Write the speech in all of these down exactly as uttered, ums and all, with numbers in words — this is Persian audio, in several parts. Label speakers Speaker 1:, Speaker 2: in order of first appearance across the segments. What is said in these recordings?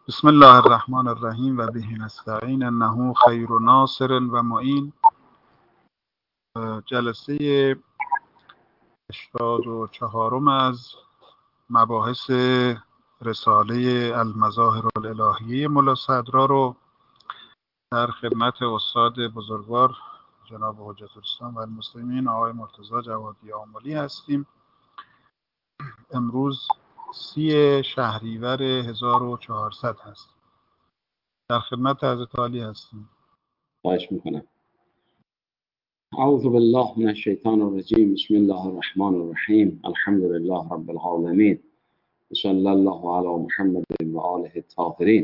Speaker 1: بسم الله الرحمن الرحیم و به نستعین انه خیر ناصر و معین. جلسه هشتاد و چهارم از مباحث رساله المظاهر الالهیه ملا صدرا رو در خدمت استاد بزرگوار جناب حجت الاسلام و المسلمین آقای مرتضی جوادی آملی هستیم. امروز سی شهریور هزار و چهارصد هست. در خدمت حضرت عالی هستیم.
Speaker 2: خواهش میکنم. اعوذ بالله من الشیطان الرجیم. بسم الله الرحمن الرحیم. الحمد لله رب العالمین. صلی الله علی محمد و آله الطاهرین.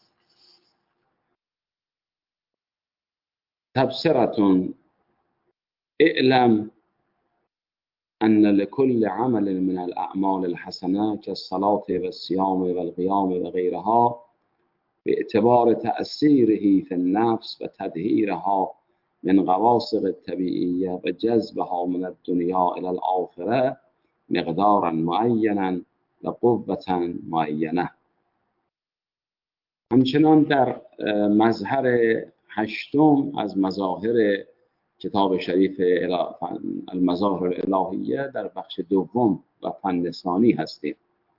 Speaker 2: تبصرة اعلم ان لكل عمل من الاعمال الحسنه كالصلاة والصيام والقيام وغيرها باعتبار تأثیره فی النفس و تدهیرها من قواصر الطبیعیه و جذبها من الدنیا الى الآخره مقدارا معینا و قوة معینه. همچنان در مظهر هشتم از مظاهر کتاب شریف المظاهر الالهیه در بخش دوم و فن ثانی هستیم.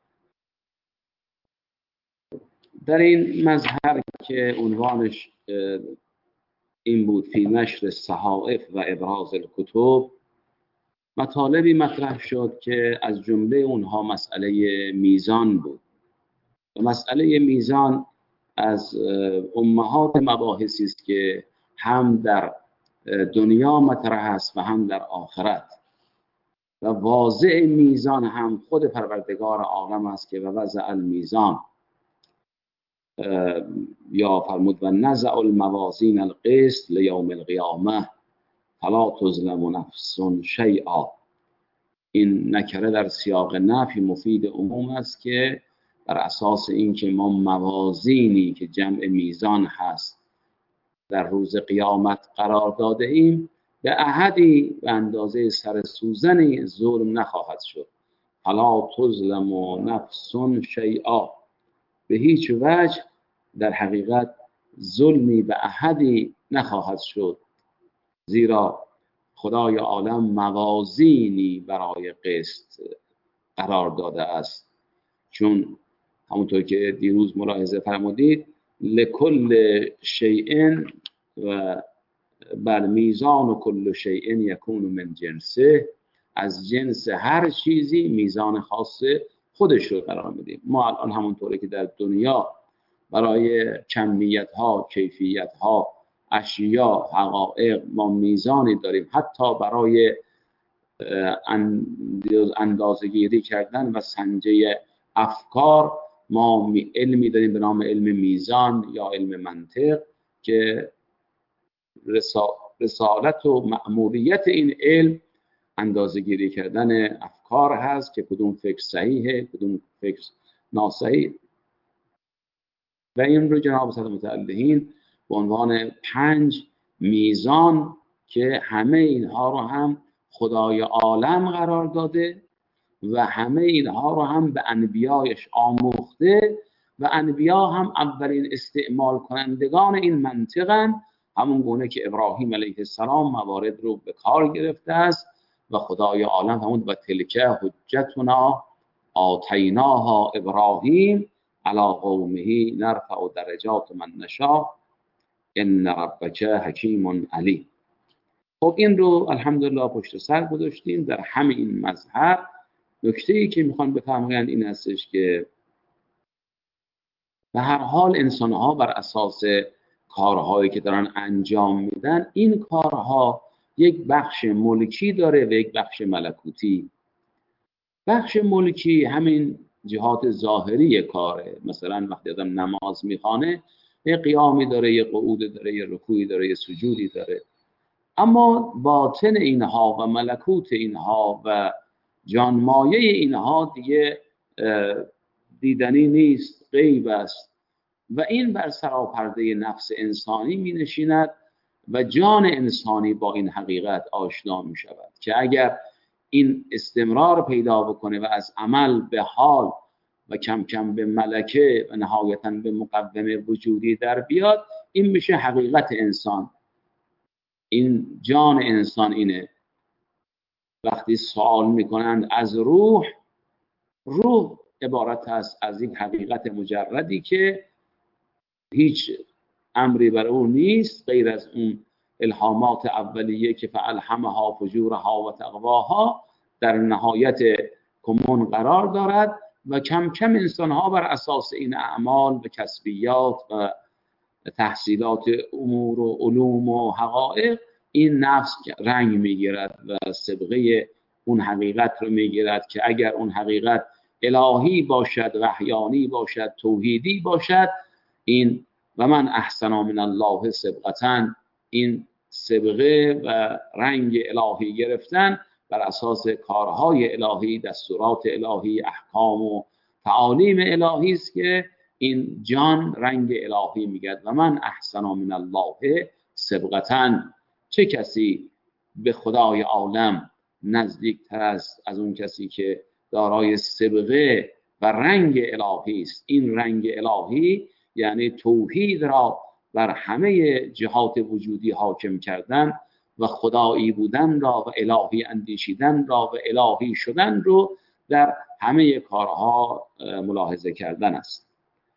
Speaker 2: در این مظهر که عنوانش این بود فی نشر الصحائف و ابراز الکتب، مطالبی مطرح شد که از جمله اونها مسئله میزان بود. و مسئله میزان از امهات مباحثی است که هم در دنیا مطرح است و هم در آخرت. و واضع میزان هم خود پروردگار عالم است که و وضع المیزان، یا فرمود و نزع الموازین القسط لیوم القیامه فلا تظلم نفس شیئا. این نکره در سیاق نفی مفید عموم است که بر اساس اینکه ما موازینی که جمع میزان هست در روز قیامت قرار داده ایم، به احدی به اندازه سر سوزنی ظلم نخواهد شد. فلا تظلم نفس شیئا، به هیچ وجه در حقیقت ظلمی به احدی نخواهد شد، زیرا خدای عالم موازینی برای قسط قرار داده است. چون همونطور که دیروز ملاحظه فرمودید لکل شیء و بر میزان و کل شیء یکون من جنسه، از جنس هر چیزی میزان خاص خودش رو قرار میدیم. ما الان همونطوری که در دنیا برای کمیت ها، کیفیت ها، اشیا، حقایق ما میزانی داریم، حتی برای اندازه گیری کردن و سنجه افکار ما علمی داریم به نام علم میزان یا علم منطق که رسالت و مأموریت این علم اندازه گیری کردن افکار هست که کدوم فکر صحیحه، کدوم فکر ناصحیح. و این رو جناب صدر متعلهین به عنوان پنج میزان که همه اینها رو هم خدای عالم قرار داده و همه اینها رو هم به انبیایش آموخته و انبیا هم اولین استعمال کنندگان این منطقن، همون گونه که ابراهیم علیه السلام موارد رو به کار گرفته است و خدای عالم همون و تلکه حجتنا آتیناها ابراهیم علی قومه نرفع درجات من نشاء ان ربک حکیم علیم. خب این رو الحمدلله پشت سر گذاشتیم. در همین مظهر نکته‌ای که میخوان بفهمن این هستش که به هر حال انسان‌ها بر اساس کارهایی که دارن انجام میدن، این کارها یک بخش ملکی داره و یک بخش ملکوتی. بخش ملکی همین جهات ظاهری کاره، مثلا وقتی آدم نماز میخوانه یه قیامی داره، یه قعود داره، یه رکوعی داره، یه سجودی داره. اما باطن اینها و ملکوت اینها و جانمایه اینها دیگه دیدنی نیست، غیب است و این بر سراپرده نفس انسانی می نشیند و جان انسانی با این حقیقت آشنا می شود که اگر این استمرار پیدا بکنه و از عمل به حال و کم کم به ملکه و نهایتاً به مقوم وجودی در بیاد، این میشه حقیقت انسان. این جان انسان اینه. وقتی سوال میکنند از روح، روح عبارت است از یک حقیقت مجردی که هیچ امری بر او نیست غیر از اون الهامات اولیه که فالهمها فجورها و تقواها در نهایت کمون قرار دارد و کم کم انسانها بر اساس این اعمال و کسبیات و تحصیلات امور و علوم و حقایق این نفس رنگ میگیرد و صبغه اون حقیقت رو میگیرد که اگر اون حقیقت الهی باشد، وحیانی باشد، توحیدی باشد، این و من احسن من الله صبغةً، این صبغه و رنگ الهی گرفتن بر اساس کارهای الهی، دستورات الهی، احکام و تعالیم الهی است که این جان رنگ الهی میگد. و من احسن من الله صبغةً، چه کسی به خدای عالم نزدیکتر است از اون کسی که دارای صبغه و رنگ الهی است. این رنگ الهی یعنی توحید را بر همه جهات وجودی حاکم کردن و خدایی بودن را و الهی اندیشیدن را و الهی شدن رو در همه کارها ملاحظه کردن است.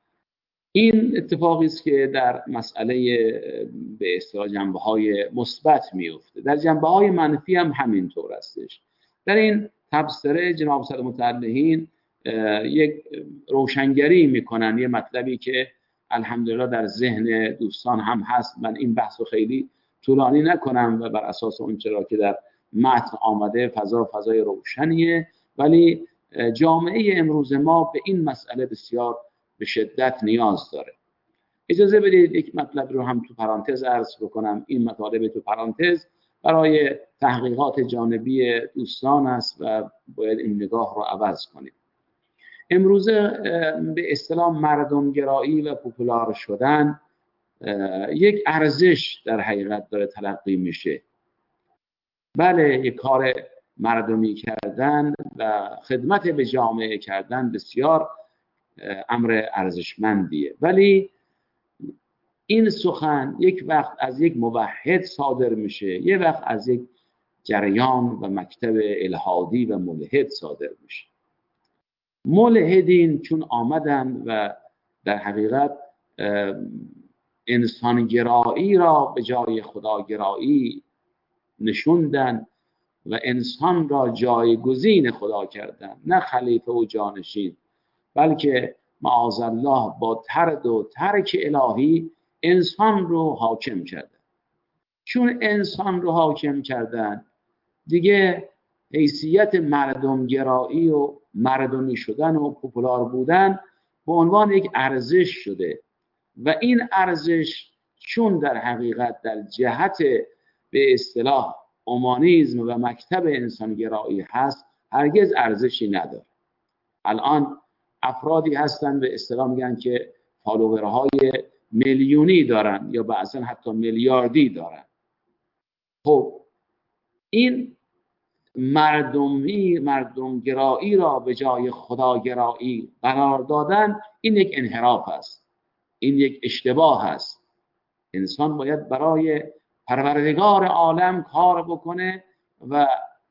Speaker 2: این اتفاقی است که در مسئله به اصطلاح جنبه‌های مثبت میفته. در جنبه‌های منفی هم همینطور استش. در این تبصره جناب سید متعلهین یک روشنگری میکنن، یه مطلبی که الحمدلله در ذهن دوستان هم هست. من این بحث رو خیلی طولانی نکنم و بر اساس اون چرا که در متن آمده فضا فضای روشنیه، ولی جامعه امروز ما به این مسئله بسیار به شدت نیاز داره. اجازه بدید یک مطلب رو هم تو پرانتز عرض بکنم. این مطالب تو پرانتز برای تحقیقات جانبی دوستان است و باید این نگاه رو عوض کنیم. امروزه به اصطلاح مردمگرایی و پوپولار شدن یک ارزش در حقیقت داره تلقی میشه. بله، یک کار مردمی کردن و خدمت به جامعه کردن بسیار امر ارزشمندیه، ولی این سخن یک وقت از یک موحد صادر میشه، یک وقت از یک جریان و مکتب الحادی و ملحد صادر میشه. ملحدین چون آمدن و در حقیقت انسانگرایی را به جای خداگرایی نشوندن و انسان را جایگزین خدا کردن، نه خلیفه و جانشین، بلکه معاذالله با طرد و ترک الهی انسان رو حاکم کردن. چون انسان رو حاکم کردن دیگه حیثیت مردمگرایی و مردمی شدن و پوپولار بودن به عنوان یک ارزش شده و این ارزش چون در حقیقت در جهت به اصطلاح اومانیسم و مکتب انسانگرایی هست هرگز ارزشی نداره. الان افرادی هستن به اصطلاح میگن که فالوورهای میلیونی دارن یا بعضا حتی میلیاردی دارن. خب این مردمی مردمگرایی را به جای خداگرایی قرار دادن، این یک انحراف است، این یک اشتباه است. انسان باید برای پروردگار عالم کار بکنه و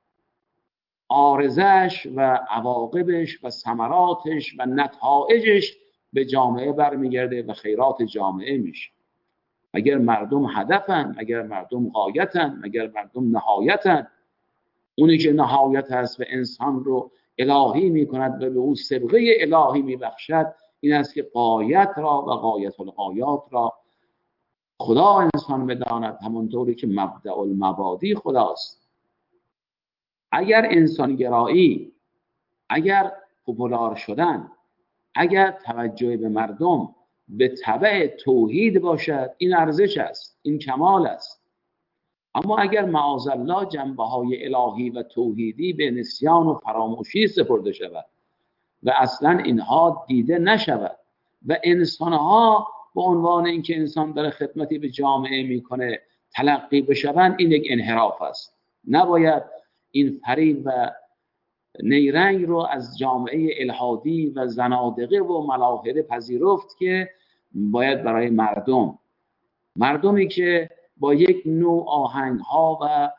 Speaker 2: عارضش و عواقبش و ثمراتش و نتایجش به جامعه برمیگرده و خیرات جامعه میشه. اگر مردم هدفن، اگر مردم غایتن، اگر مردم نهایتن، اونی که نهایت هست و انسان رو الهی میکند و به او صبغه الهی میبخشد، این است که غایت را و غایت الغایات را خدا انسان بداند، همونطوری که مبدأ المبادی خداست. اگر انسانگرایی، اگر پوپولار شدن، اگر توجه به مردم به تبع توحید باشد، این ارزش است، این کمال است. اما اگر معاذالله جنبه های الهی و توحیدی به نسیان و فراموشی سپرده شود و اصلا اینها دیده نشود و انسانها به عنوان اینکه انسان داره خدمتی به جامعه میکنه تلقی بشوند، این یک انحراف است. نباید این فریب و نیرنگ رو از جامعه الحادی و زنادقه و ملاحده پذیرفت که باید برای مردم مردمی که با یک نوع آهنگ‌ها و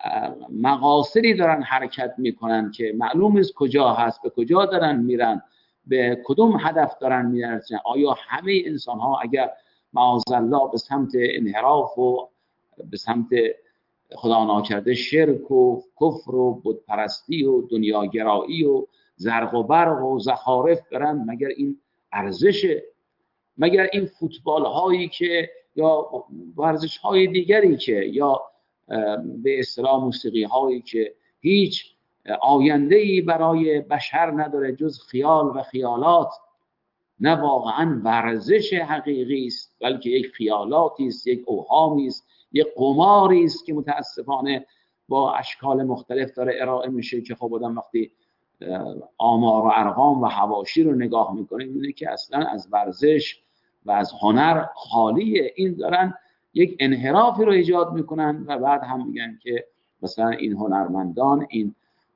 Speaker 2: مقاصدی دارن حرکت میکنن که معلوم نیست کجا هست، به کجا دارن میرن، به کدوم هدف دارن میرسن. آیا همه انسان ها اگر معاذالله به سمت انحراف و به سمت خدا ناکرده شرک و کفر و بتپرستی و دنیاگرایی و زرق و برق و زخارف برن، مگر این ارزشه؟ مگر این فوتبال هایی که یا ورزش های دیگری که یا به اصطلاح موسیقی هایی که هیچ آینده‌ای برای بشر نداره جز خیال و خیالات، نه واقعا ورزش حقیقی است بلکه یک خیالاتی است، یک اوهامی است، یک قماری است که متاسفانه با اشکال مختلف داره ارائه میشه که خب آدم وقتی آمار و ارقام و حواشی رو نگاه میکنه میبینه که اصلا از ورزش و از هنر خالیه. این دارن یک انحرافی رو ایجاد میکنن و بعد هم میگن که مثلا این هنرمندان، این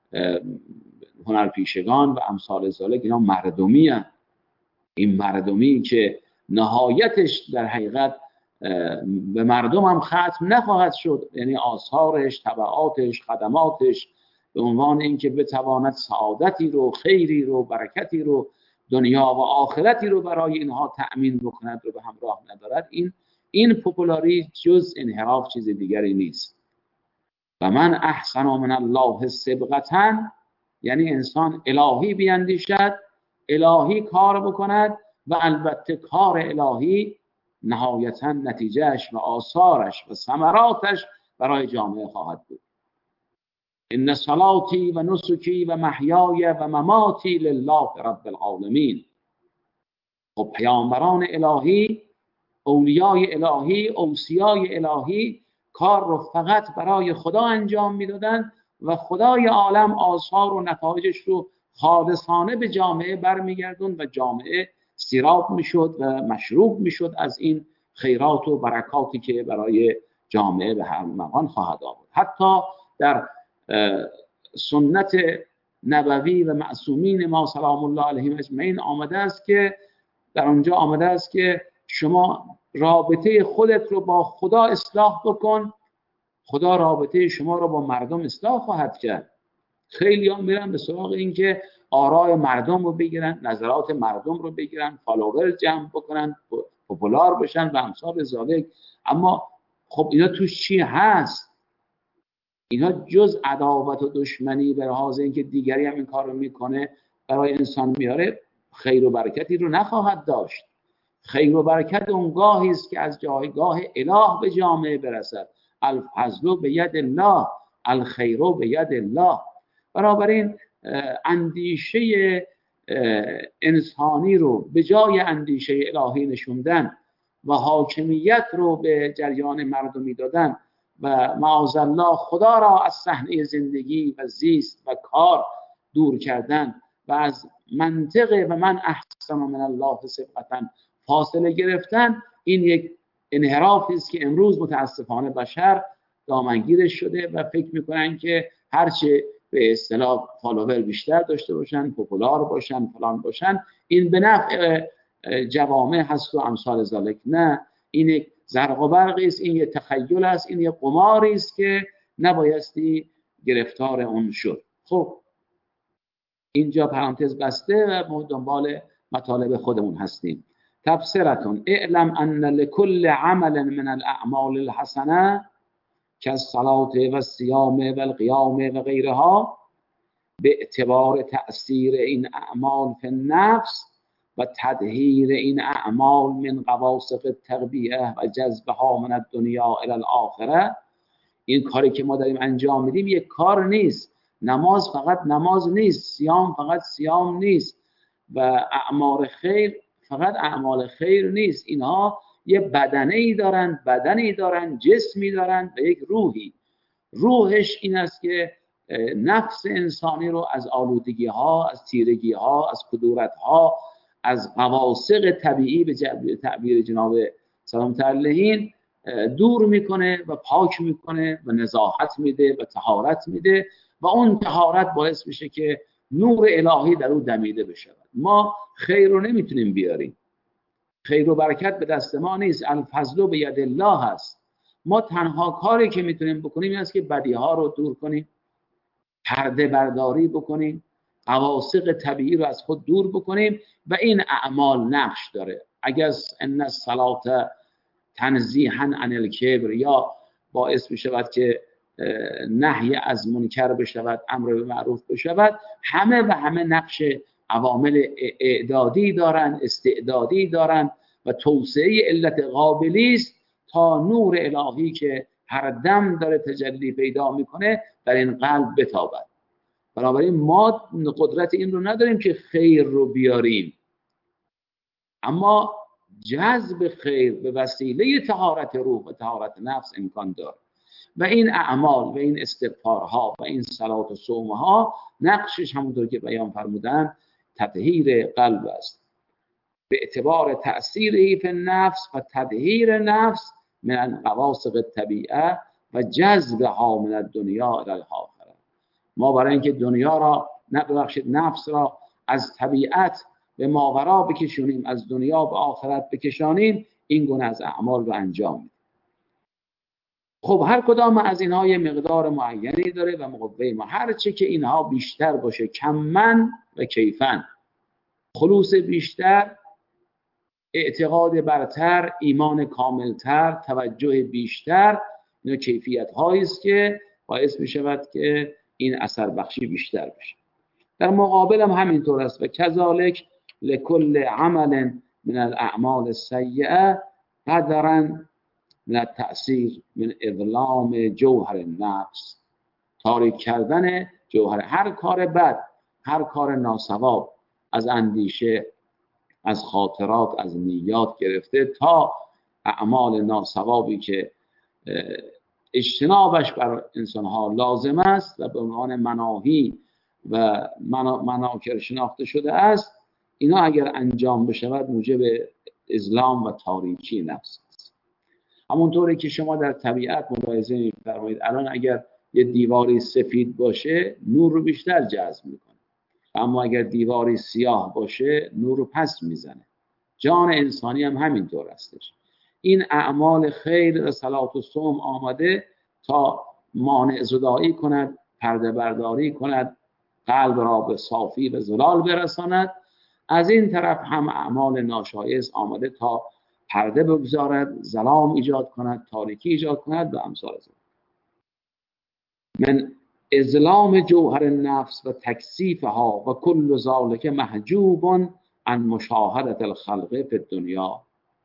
Speaker 2: هنرپیشگان و امثال ذالک اینا مردمی هستند. این مردمی که نهایتش در حقیقت به مردم هم ختم نخواهد شد، یعنی آثارش، تبعاتش، خدماتش به عنوان اینکه بتواند سعادتی رو، خیری رو، برکتی رو، دنیا و آخرتی رو برای اینها تأمین بکند رو به همراه ندارد. این این پوپولاری جز انحراف چیز دیگری نیست. و من احسن من الله سبقة، یعنی انسان الهی بیندیشد، الهی کار بکند و البته کار الهی نهایتا نتیجهش و آثارش و ثمراتش برای جامعه خواهد بود. ان صلاتی و نسکی و محیای و مماتی لله رب العالمین. خب پیامبران الهی، اولیای الهی، اوصیای الهی کار رو فقط برای خدا انجام میدادن و خدای عالم آثار و نتایجش رو خالصانه به جامعه برمیگردون و جامعه سیراب میشد و مشروب میشد از این خیرات و برکاتی که برای جامعه به هر مقام خواهد آورد. حتی در سنت نبوی و معصومین ما سلام الله علیهم اجمعین آمده است که در اونجا آمده است که شما رابطه خودت رو با خدا اصلاح بکن، خدا رابطه شما رو با مردم اصلاح خواهد کرد. خیلی هم میرن به سراغ این که آراء مردم رو بگیرن، نظرات مردم رو بگیرن، فالوور جمع بکنن، پوپولار بشن و امثال ذالک. اما خب اینا توش چی هست؟ اینا جز عداوت و دشمنی به لحاظ اینکه دیگری هم این کار رو میکنه برای انسان میاره، خیر و برکتی رو نخواهد داشت. خیر و برکت اونگاهی است که از جایگاه اله به جامعه برسد. الفضل به ید الله، الخیر به ید الله. بنابراین اندیشه انسانی رو به جای اندیشه الهی نشوندن و حاکمیت رو به جریان مردمی دادن و معاذالله خدا را از صحنه زندگی و زیست و کار دور کردن و از منطق و من احسن من الله سبقة فاصله گرفتن، این یک انحرافی است که امروز متاسفانه بشر دامنگیرش شده و فکر میکنن که هرچه به اصطلاح فالوور بیشتر داشته باشن، پوپولار باشن، فلان باشن، این به نفع جوامع هست و امثال ذالک. نه، این یک زرق و برقی است، این یک تخیل است، این یک قماری است که نبایستی گرفتار اون شد. خب اینجا پرانتز بسته و ما دنبال مطالب خودمون هستیم. تبصرتون اعلم ان لكل عمل من الاعمال الحسنه كالصلاة والصيام والقيام و غیرها به اعتبار تأثیر این اعمال فی النفس و تدهیر این اعمال من قواصف التربیه و جذبها من الدنیا الی الاخره. این کاری که ما داریم انجام میدیم یک کار نیست. نماز فقط نماز نیست، صیام فقط صیام نیست و اعمال خیر فقط اعمال خیر نیست. اینها یه بدنه ای دارن، بدنی دارن، جسمی دارن و یک روحی. روحش این است که نفس انسانی رو از آلودگی ها، از تیرگی ها، از کدورت ها، از قواصق طبیعی به تعبیر جناب سلامت علیهین دور میکنه و پاک میکنه و نزاهت میده و طهارت میده و اون طهارت باعث میشه که نور الهی در او دمیده بشود. ما خیر رو نمیتونیم بیاریم، خیر و برکت به دست ما نیست، الفضل به ید الله هست. ما تنها کاری که میتونیم بکنیم این است که بدی ها رو دور کنیم، پرده برداری بکنیم، عواصق طبیعی رو از خود دور بکنیم و این اعمال نقش داره. اگر ان الصلاه تنزیها عن الکبر یا باعث بشود که نهی از منکر بشود، امر به معروف بشود، همه و همه نقش عوامل اعدادی دارن، استعدادی دارن و توسعه علت قابلی است تا نور الهی که هر دم داره تجلی پیدا میکنه در این قلب بتابد. بنابراین ما قدرت این رو نداریم که خیر رو بیاریم، اما جذب خیر به وسیله طهارت روح و طهارت نفس امکان داره و این اعمال و این استغفارها و این صلات و صومها نقشش همونطور که بیان فرمودن تطهیر قلب است به اعتبار تأثیری فی النفس و تطهیر نفس من قواصق الطبیعه و جذبها من الدنیا الی الاخره. ما برای اینکه دنیا را نبخشید نفس را از طبیعت به ماورا بکشونیم، از دنیا به آخرت بکشانیم، این گونه از اعمال رو انجام میدیم. خب هر کدام از اینها یه مقدار معینی داره و مقوی ما هر چه که اینها بیشتر باشه، کمن و کیفن، خلوص بیشتر، اعتقاد برتر، ایمان کاملتر، توجه بیشتر، اینا کیفیت هایی است که باعث می شود که این اثر بخشی بیشتر بشه. در مقابل هم همینطور است و کذالک لکل عمل من الاعمال السیئه قدرا من التأثیر من اظلام جوهر النفس، تاریک کردن جوهر هر کار بد، هر کار ناصواب، از اندیشه، از خاطرات، از نیات گرفته تا اعمال ناصوابی که اجتنابش بر انسانها لازم است و به عنوان مناهی و مناکر شناخته شده است، اینا اگر انجام بشود موجب اظلام و تاریکی نفس است. همونطوری که شما در طبیعت ملاحظه می‌فرمایید الان اگر یه دیواری سفید باشه نور رو بیشتر جذب میکنه، اما اگر دیواری سیاه باشه نور رو پس میزنه. جان انسانی هم همینطور استش. این اعمال خیر و صلات و صوم آمده تا مانع زدایی کند، پرده برداری کند، قلب را به صافی و زلال برساند. از این طرف هم اعمال ناشایست آمده تا پرده بگذارد، ظلام ایجاد کند، تاریکی ایجاد کند و امثال ذلک. من اظلام جوهر النفس و تکثیفها و کل ذلک محجوب عن مشاهدة الخلق فی الدنیا.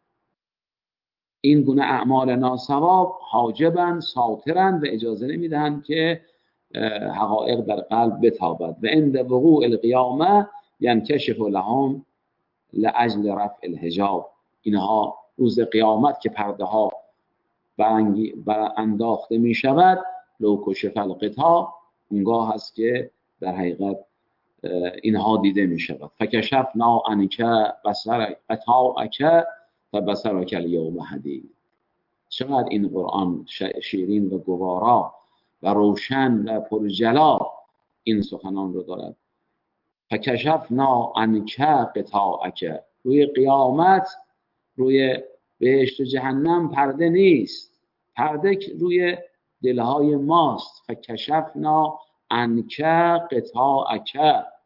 Speaker 2: این گونه اعمال ناصواب حاجبن، ساترن و اجازه نمیدهند که حقایق در قلب بتابد و عند وقوع القیامه ینکشف لهم لاجل رفع الحجاب. اینها روز قیامت که پرده ها برانداخته می شود، لو کشف الغطا، اونگاه هست که در حقیقت اینها دیده می شود. فکشفنا عنک بصر غطاءک فبصرک الیوم حدید. چقدر این قرآن شیرین و گوارا و روشن و پرجلا این سخنان رو دارد. فکشفنا عنک غطاءک، روی قیامت روی بهشت و جهنم پرده نیست، پرده روی دلهای ماست. فکشفنا عنک غطاءک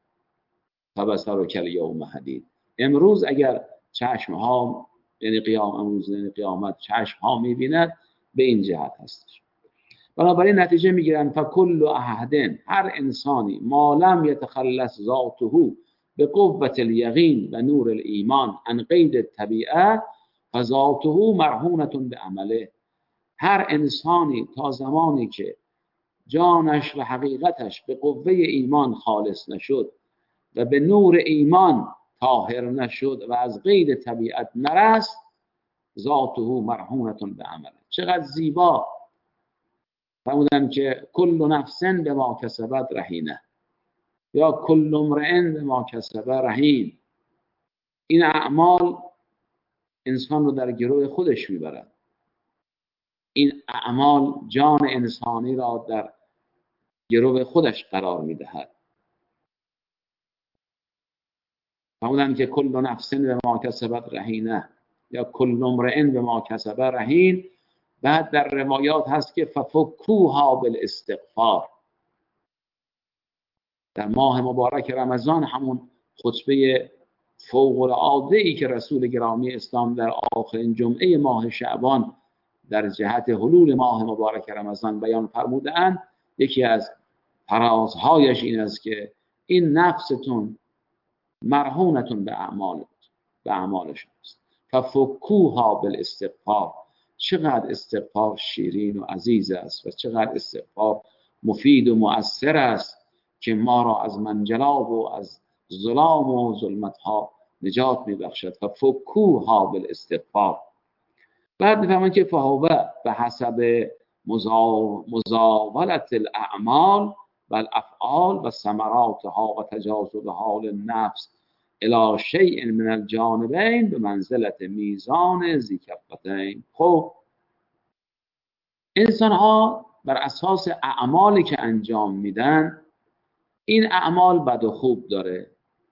Speaker 2: فبصرک الیوم حدید. امروز اگر چشم ها، یعنی قیام امروز یعنی قیامت، چشم ها میبیند، به این جهت هستش. بنابراین نتیجه میگیرن فکل احد، هر انسانی ما لم یتخلص ذاته به قوت الیقین و نور الایمان عن قید الطبیعه فذاته مرهونة به عمله. هر انسانی تا زمانی که جانش و حقیقتش به قوه ایمان خالص نشد و به نور ایمان طاهر نشد و از قید طبیعت نرست، ذاته مرهونة به عمله. چقدر زیبا فرمودن که کل نفس بما کسبت رهینه، یا کل امرئ بما کسب رهین. این اعمال انسان رو در گروه خودش میبرد. این اعمال جان انسانی را در گروه خودش قرار میدهد. فرمودن که کل نفس به ما کسبت رهینه یا کل امرئ به ما کسب رهین. بعد در روایات هست که ففکوها بالاستغفار. در ماه مبارک رمضان همون خطبه فوق العاده ای که رسول گرامی اسلام در آخرین جمعه ماه شعبان در جهت حلول ماه مبارک رمضان بیان فرمودند، یکی از فرازهایش این است که این نفستون مرهونتون به اعمال به اعمال شماست، ففکوها بالاستغفار. چقدر استغفار شیرین و عزیز است و چقدر استغفار مفید و مؤثر است که ما را از منجلاب و از ظلام و ظلمتها نجات میبخشد. ففکوها بالاستغفار. بعد میفهمن که فهو به حسب مزاولت الاعمال و الافعال و ثمراتها و تجاذبها للنفس الی شیء من الجانبین به منزلت میزان ذی کفتین. خب انسان ها بر اساس اعمالی که انجام میدن، این اعمال بد و خوب داره،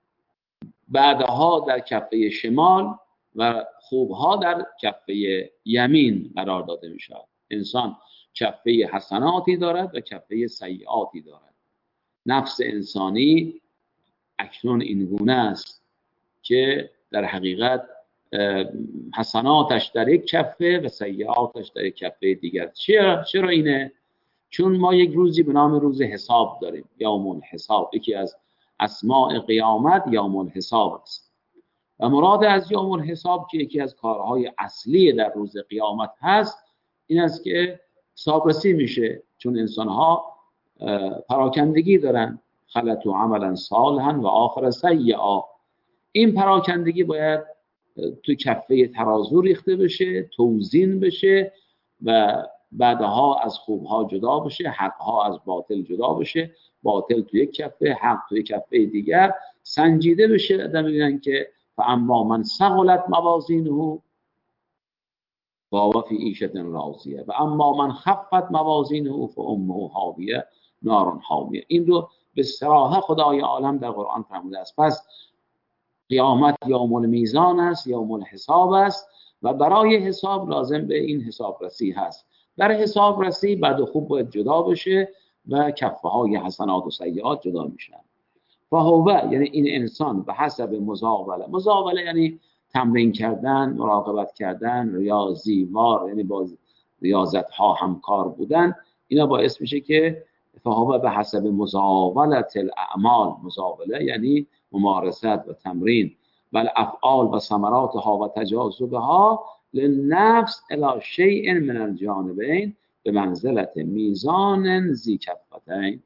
Speaker 2: بعدها در کفه شمال و خوبها در کفه یمین قرار داده می شود. انسان کفه حسناتی دارد و کفه سیئاتی دارد. نفس انسانی اکنون این گونه است که در حقیقت حسناتش در یک کفه و سیئاتش در یک کفه دیگر. چرا چرا اینه؟ چون ما یک روزی به نام روز حساب داریم، یوم الحساب. یکی از اسماء قیامت یوم الحساب است و مراد از یوم الحساب که یکی از کارهای اصلی در روز قیامت هست این است که حسابرسی میشه، چون انسان ها پراکندگی دارن، خلطوا عملا صالحا و آخر سیئا. این پراکندگی باید تو کفه ترازو ریخته بشه، توزین بشه و بعدها از خوبها جدا بشه، حقها از باطل جدا بشه، باطل توی یک کفه، حق توی کفه دیگر سنجیده بشه. آدم میگن که فاما من ثقلت موازینه فهو فی عیشة راضیه و اما من خفت موازینه فامه هاویه نار حامیه. این رو به صراحت خدای عالم در قرآن فرموده است. پس قیامت یوم المیزان است، یوم الحساب است و برای حساب لازم به این حسابرسی هست. در حسابرسی بد و خوب باید جدا بشه و کفه های حسنات و سیئات جدا میشن. فهو یعنی این انسان به حسب مزاوله. مزاوله یعنی تمرین کردن، مراقبت کردن، ریاضیوار یعنی با ریاضت ها همکار بودن. اینا باعث میشه که فهو به حسب مزاولت الاعمال. مزاوله یعنی ممارست و تمرین و الافعال و ثمراتها و تجاذبها للنفس الی شیء من الجانبین به منزلت میزان ذی کفتین.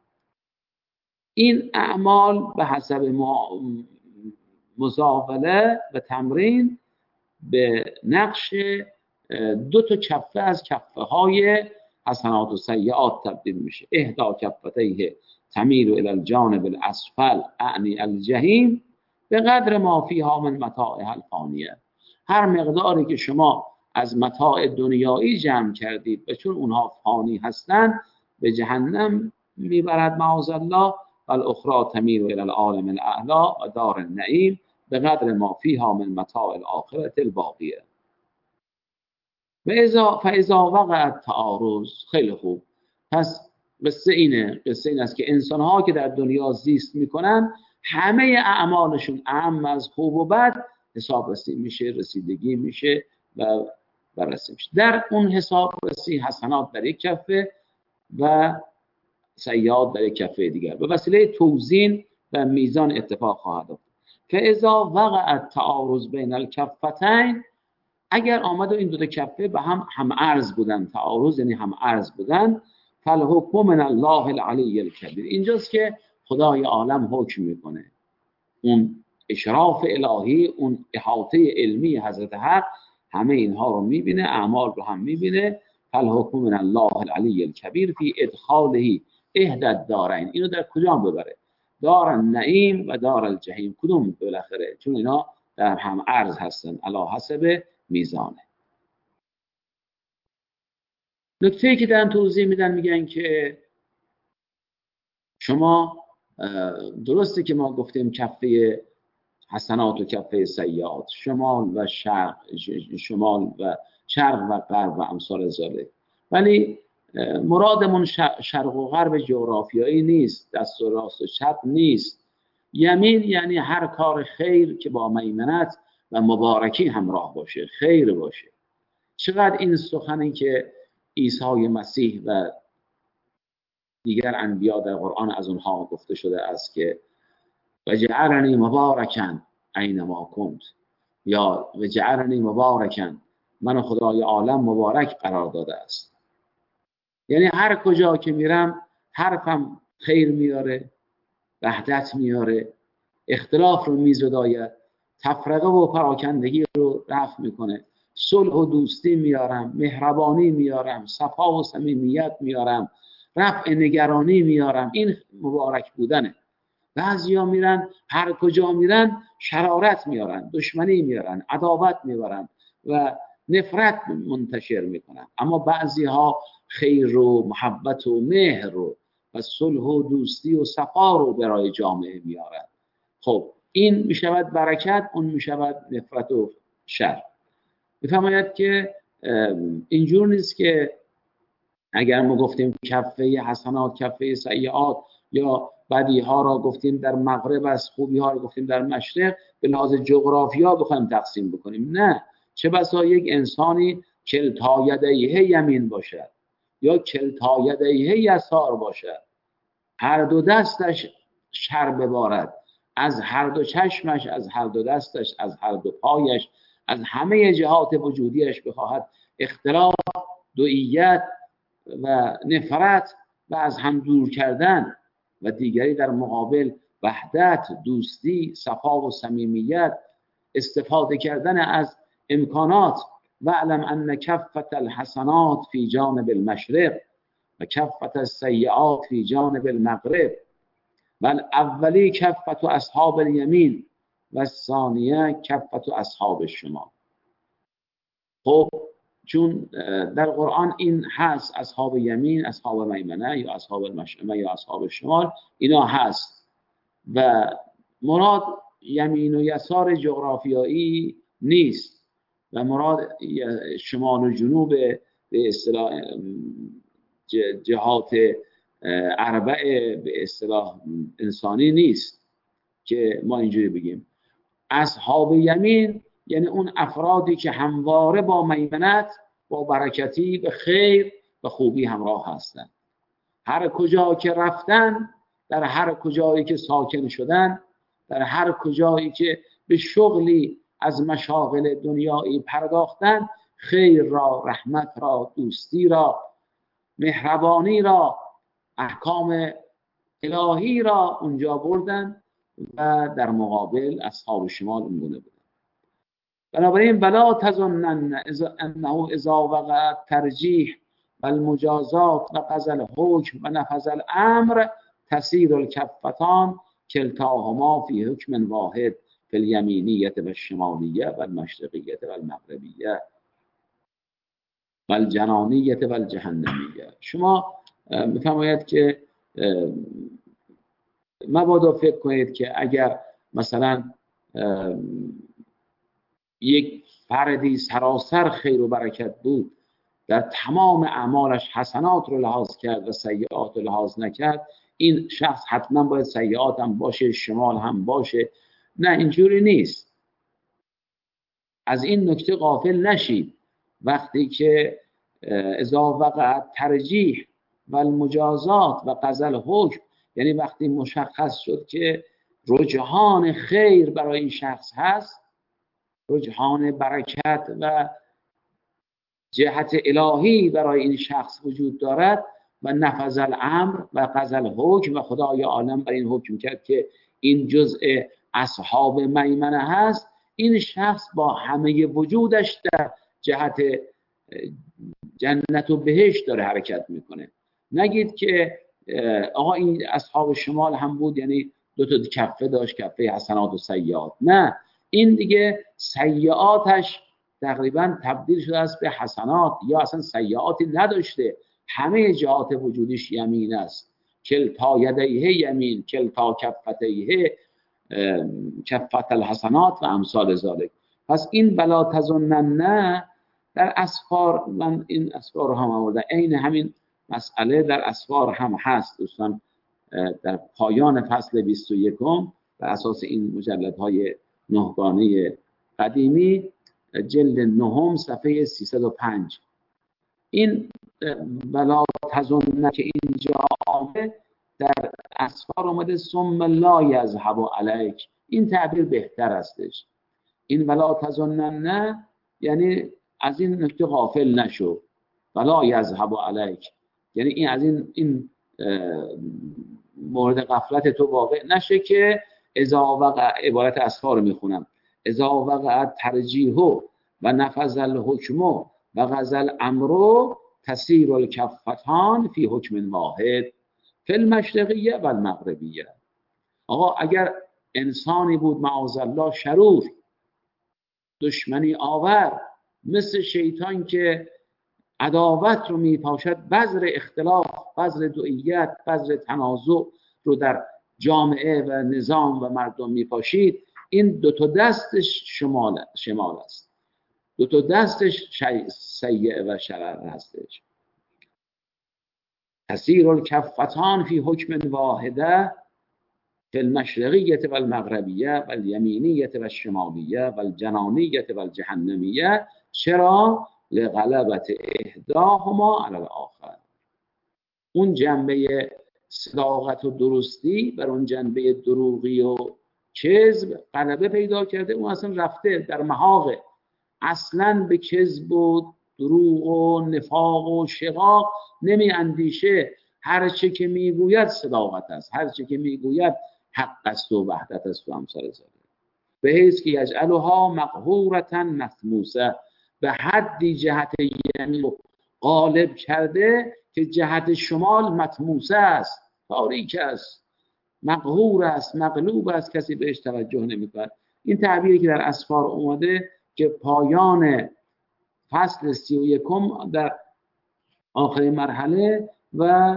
Speaker 2: این اعمال به حسب مزاوله و تمرین به نقش دو تا کفه از کفه های حسنات و سیئات تبدیل میشه. احدا کفتیه تمیل الی الجانب الاسفل اعنی الجحیم به قدر ما فیها من متاع الفانیه. هر مقداری که شما از متاع دنیایی جمع کردید و چون اونها فانی هستند به جهنم میبرد معاذ الله، و الاخرى تمیل الی العالم الاعلی و دار النعیم به قدر ما فیها من متاع الاخرة الباقیه. و اذا فاذا وقع التعارض. خیلی خوب، پس قصه اینه قصه این است که انسان ها که در دنیا زیست میکنن همه اعمالشون اعم از خوب و بد حسابرسی میشه، رسیدگی میشه و بررسی میشه. در اون حسابرسی حسنات در یک کفه و سیئات در یک کفه دیگر به وسیله توزین و میزان اتفاق خواهد افتاد. فاذا وقع التعارض بین الکفتین. اگر آمد و این دو تا کفه به هم هم ارز بودن، تعارض یعنی هم ارز بودن، فالحکم من الله العلی الکبیر. اینجاست که خدای عالم حکم میکنه. اون اشراف الهی، اون احاطه علمی حضرت حق همه اینها رو میبینه، اعمال رو هم میبینه. فالحکم من الله العلی الکبیر فی ادخاله احدى الدارین. اینو در کجا ببره؟ دار النعیم و دار الجحیم. کدوم بالاخره؟ چون اینا در هم ارز هستن علی حسب میزانه. نکته‌ای که دارن توضیح میدن میگن که شما درسته که ما گفتیم کفه حسنات و کفه سیئات، شمال و شرق، شمال و شرق و غرب و امثال ذالک. ولی مرادمون شرق و غرب جغرافیایی نیست، دست و راست و چپ نیست. یمین یعنی هر کار خیر که با میمنت و مبارکی همراه باشه، خیر باشه. چقدر این سخنی که عیسی مسیح و دیگر انبیا در قرآن از اونها گفته شده است که وجعلنی مبارکا اینما کنت، یا وجعلنی مبارکا، من خدای عالم مبارک قرار داده است. یعنی هر کجا که میرم حرفم خیر میاره، وحدت میاره، اختلاف رو میزداید، تفرقه و پراکندگی رو رفع میکنه، صلح و دوستی میارم، مهربانی میارم، صفا و صمیمیت میارم، رفع نگرانی میارم. این مبارک بودنه. بعضیا میرن هر کجا میرن شرارت میارن، دشمنی میارن، عداوت میارن و نفرت منتشر میکنن. اما بعضی ها خیر و محبت و مهر رو و صلح و دوستی و صفا رو برای جامعه میارن. خب این میشود برکت، اون میشود نفرت و شر. میفرماید که اینجور نیست که اگر ما گفتیم کفه حسنات کفه سیئات، یا بدی ها را گفتیم در مغرب است، خوبی ها را گفتیم در مشرق، به لحاظ جغرافیا بخوایم تقسیم بکنیم. نه، چه بسا یک انسانی کلتا یدیه یمین باشد یا کلتا یدیه یسار باشد، هر دو دستش شر ببارد، از هر دو چشمش، از هر دو دستش، از هر دو پایش، از همه جهات وجودیش بخواهد اختلاف، دوئیت و نفرت و از هم دور کردن، و دیگری در مقابل وحدت، دوستی، صفا و صمیمیت، استفاده کردن از امکانات. واعلم ان کفة الحسنات فی جانب المشرق و کفة السیئات فی جانب المغرب و الاولی کفة اصحاب الیمین و الثانیه کفة اصحاب الشمال. خب چون در قرآن این هست، اصحاب یمین، اصحاب میمنه یا اصحاب المشأمه یا اصحاب الشمال، اینا هست و مراد یمین و یسار جغرافیایی نیست و مراد شمال و جنوب به اصطلاح جهات اربع به اصطلاح انسانی نیست که ما اینجوری بگیم. اصحاب یمین یعنی اون افرادی که همواره با میمنت، با برکتی، به خیر و خوبی همراه هستند. هر کجا که رفتن، در هر کجایی که ساکن شدن، در هر کجایی که به شغلی از مشاغل دنیایی پرداختن، خیر را، رحمت را، دوستی را، مهربانی را، احکام الهی را اونجا بردن و در مقابل اصحاب شمال اونگونه بودن. بنابراین ولا تظنن انه اذا وقع ترجیح و المجازات و قضى الحکم و نفذ الامر تسیر الکفتان کلتاهما فی حکم واحد فی الیمینیه و الشمالیه و المشرقیه و المغربیه و الجنانیه و الجهنمیه. شما میفرماید که مبادا فکر کنید که اگر مثلا یک فردی سراسر خیر و برکت بود، در تمام اعمالش حسنات رو لحاظ کرد و سیئات رو لحاظ نکرد، این شخص حتما باید سیئات هم باشه، شمال هم باشه. نه، اینجوری نیست. از این نکته غافل نشید. وقتی که اذا وقع ترجیح و المجازات و قضى الحکم، یعنی وقتی مشخص شد که رجحان خیر برای این شخص هست، رجحان برکت و جهت الهی برای این شخص وجود دارد و نفذ الامر و قضى الحکم و خدای عالم بر این حکم کرد که این جزء اصحاب میمنه هست، این شخص با همه وجودش در جهت جنت و بهشت داره حرکت میکنه. نگید که آقا این اصحاب شمال هم بود یعنی دو تا کفه داشت، کفه حسنات و سیئات. نه، این دیگه سیئاتش تقریبا تبدیل شده است به حسنات، یا اصلا سیئاتی نداشته، همه جهات وجودش یمین است. کلتا یدیه یمین، کلتا کفتیه کفت الحسنات و امثال ذالک. پس این بلا تظنن در اسفار، من این اسفار رو هم آوردم، عین همین مسئله در اسفار هم هست دوستان. در پایان فصل بیست و یک بر اساس این مجلدهای نهگانه قدیمی، جلد نهم صفحه سیصد و پنج، این بلا تظن که اینجا آمده در اسفار آمده ثم لا یذهب علیک. این تعبیر بهتر استش. این بلا تظنن نه یعنی از این نکته غافل نشو، ولا یذهب علیک یعنی این از این این مورد غفلت تو واقع نشه که اذا وقع، عبارت اسفار میخونم، اذا وقع ترجیح و نفذ الحکم و غزا الامر تسیر الکفتان فی حکم واحد فی المشرقیه و المغربیه. آقا اگر انسانی بود معاذالله شرور، دشمنی آور، مثل شیطان که عداوت رو میپاشد، بذر اختلاف، بذر دوئیت، بذر تنازع رو در جامعه و نظام و مردم میپاشید، این دو تا دستش شمال شمال است، دو تا دستش سیئه و شرر هستش. تسیر الکفتان فی حکم واحده فی المشرقیه و المغربیه و الیمینیه و الشمالیه و الجنانیه و الجهنمیه. چرا؟ لغلبت احداهما علی الاخر. اون جنبه صداقت و درستی بر اون جنبه دروغی و کذب غلبه پیدا کرده، اون اصلا رفته در محاق، اصلا به کذب و دروغ و نفاق و شقاق نمی اندیشه. هر چه که میگوید صداقت است، هر چه که میگوید حق است و وحدت است و امثال ذلک. به حیث که یجعلها مقهورة مفموسه، به حدی جهت یمین غالب کرده که جهت شمال مطموسه است، تاریک است، مقهور است، مغلوب است، کسی بهش توجه نمی‌کند. این تعبیری که در اسفار اومده که پایان فصل سی و یکم در آخرین مرحله و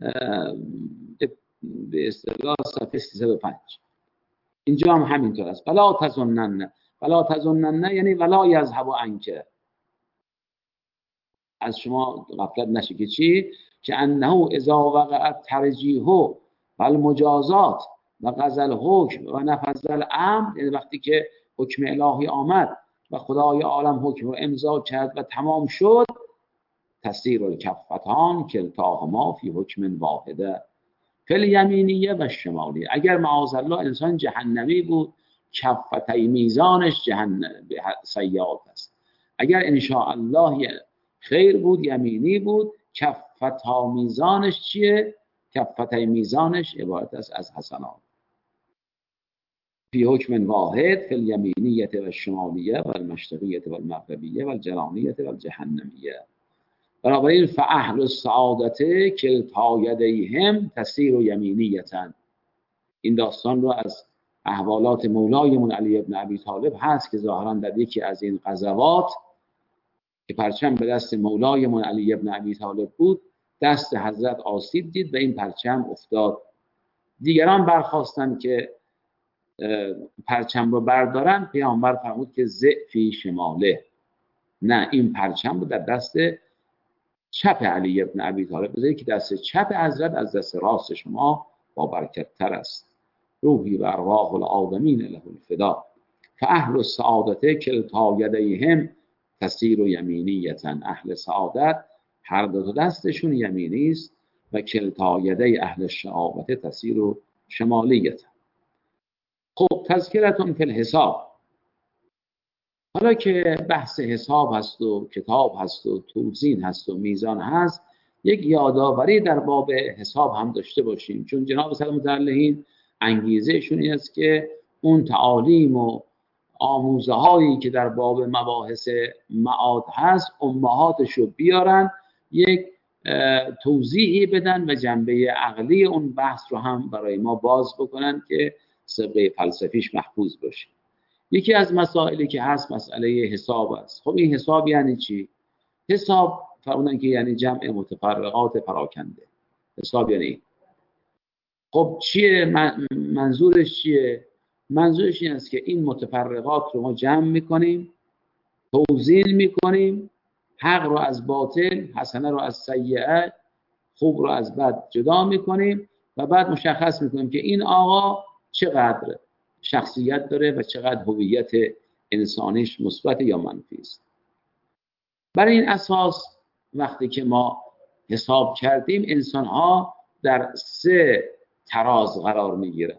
Speaker 2: به اصطلاح صفحه سیصد و پنج، اینجا هم همینطور است. ولا تظنن، ولا تظنن یعنی ولا یذهب عنک، از شما غفلت نشه که چی؟ که انه اذا وقع ترجیح و المجازات و غزا الحکم و نفذ الامر، یعنی وقتی که حکم الهی آمد و خدای عالم حکم رو امضا کرد و تمام شد، تسیر الکفتان کلتاهما فی حکم واحده فی الیمینیه و شمالیه. اگر معاذالله انسان جهنمی بود، کفتای میزانش جهنم سیئات است. اگر انشاءالله خیر بود، یمینی بود، کفتا میزانش چیه؟ کفتای میزانش عبارت است از حسنات. فی حکم واحد فی الیمینیه و الشمالیه و المشرقیه و المغربیه و الجنانیه و الجهنمیه. بنابراین فاهل السعادت کلتا یدیهم تسیر یمینیتا. این داستان رو از احوالات مولایمون علی ابن ابی طالب هست که ظاهرا در یکی از این غزوات که پرچم به دست مولایمون علی ابن ابی طالب بود، دست حضرت آسیب دید و این پرچم افتاد. دیگران برخواستند که پرچم رو بردارن، پیامبر فرمود که ضعفی شماله، نه، این پرچم رو در دست چپ علی ابن ابی طالب بذارید که دست چپ حضرت از دست راست شما با برکت تر است. روحی و ارواح العالمین له الفدا. فاهل السعادت کلتا یدیهم تسیر یمینیتا. اهل سعادت هر دو دستشون یمینی است و کلتا یدی اهل الشعاوت تسیر شمالیتا. خب تذکرتون فی الحساب. حالا که بحث حساب هست و کتاب هست و توزین هست و میزان هست، یک یادآوری در باب حساب هم داشته باشیم، چون جناب سلام متعلقین انگیزهشون این است که اون تعالیم و آموزه هایی که در باب مباحث معاد هست امهاتش رو بیارن، یک توضیحی بدن و جنبه عقلی اون بحث رو هم برای ما باز بکنن که سابقه فلسفیش محفوظ باشه. یکی از مسائلی که هست مسئله حساب است. خب این حساب یعنی چی؟ حساب فرمودن که یعنی جمع متفرقات پراکنده. حساب یعنی خب چیه منظورش چیه؟ منظورش این است که این متفرقات رو ما جمع میکنیم، توزیع میکنیم، حق رو از باطل، حسنه رو از سیئه، خوب رو از بد جدا میکنیم و بعد مشخص میکنیم که این آقا چقدر شخصیت داره و چقدر هویت انسانیش مثبت یا منفی است. برای این اساس وقتی که ما حساب کردیم انسان ها در سه تراز قرار میگیرن،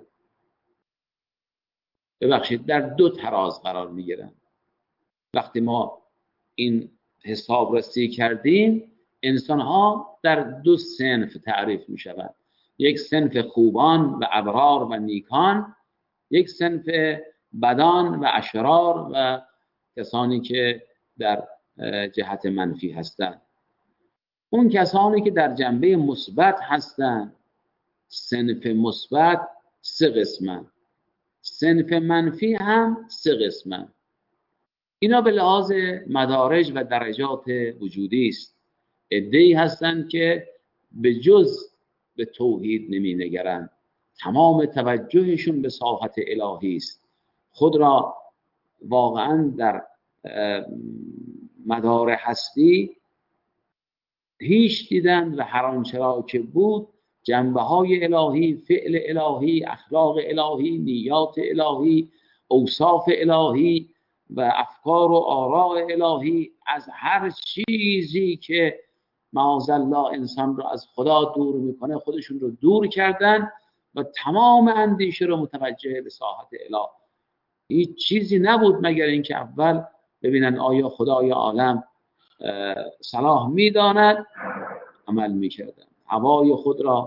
Speaker 2: ببخشید در دو تراز قرار میگیرن. وقتی ما این حساب رسی کردیم انسان ها در دو صنف تعریف می شود، یک صنف خوبان و ابرار و نیکان، یک صنف بدان و اشرار و کسانی که در جهت منفی هستند. اون کسانی که در جنبه مثبت هستند، صنف مثبت سه قسمن، صنف منفی هم سه قسمن. اینا به لحاظ مدارج و درجات وجودی است. عده‌ای هستند که به جز به توحید نمی نگرند، تمام توجهشون به ساحت الهی است، خود را واقعا در مدار هستی هیچ دیدند و هر آنچه را که بود جنبه های الهی، فعل الهی، اخلاق الهی، نیات الهی، اوصاف الهی و افکار و آراء الهی، از هر چیزی که معاذالله انسان رو از خدا دور میکنه خودشون رو دور کردن و تمام اندیشه رو متوجه به ساحت اله. هیچ چیزی نبود مگر اینکه اول ببینن آیا خدای عالم صلاح میداند، عمل میکردن، هوای خود را،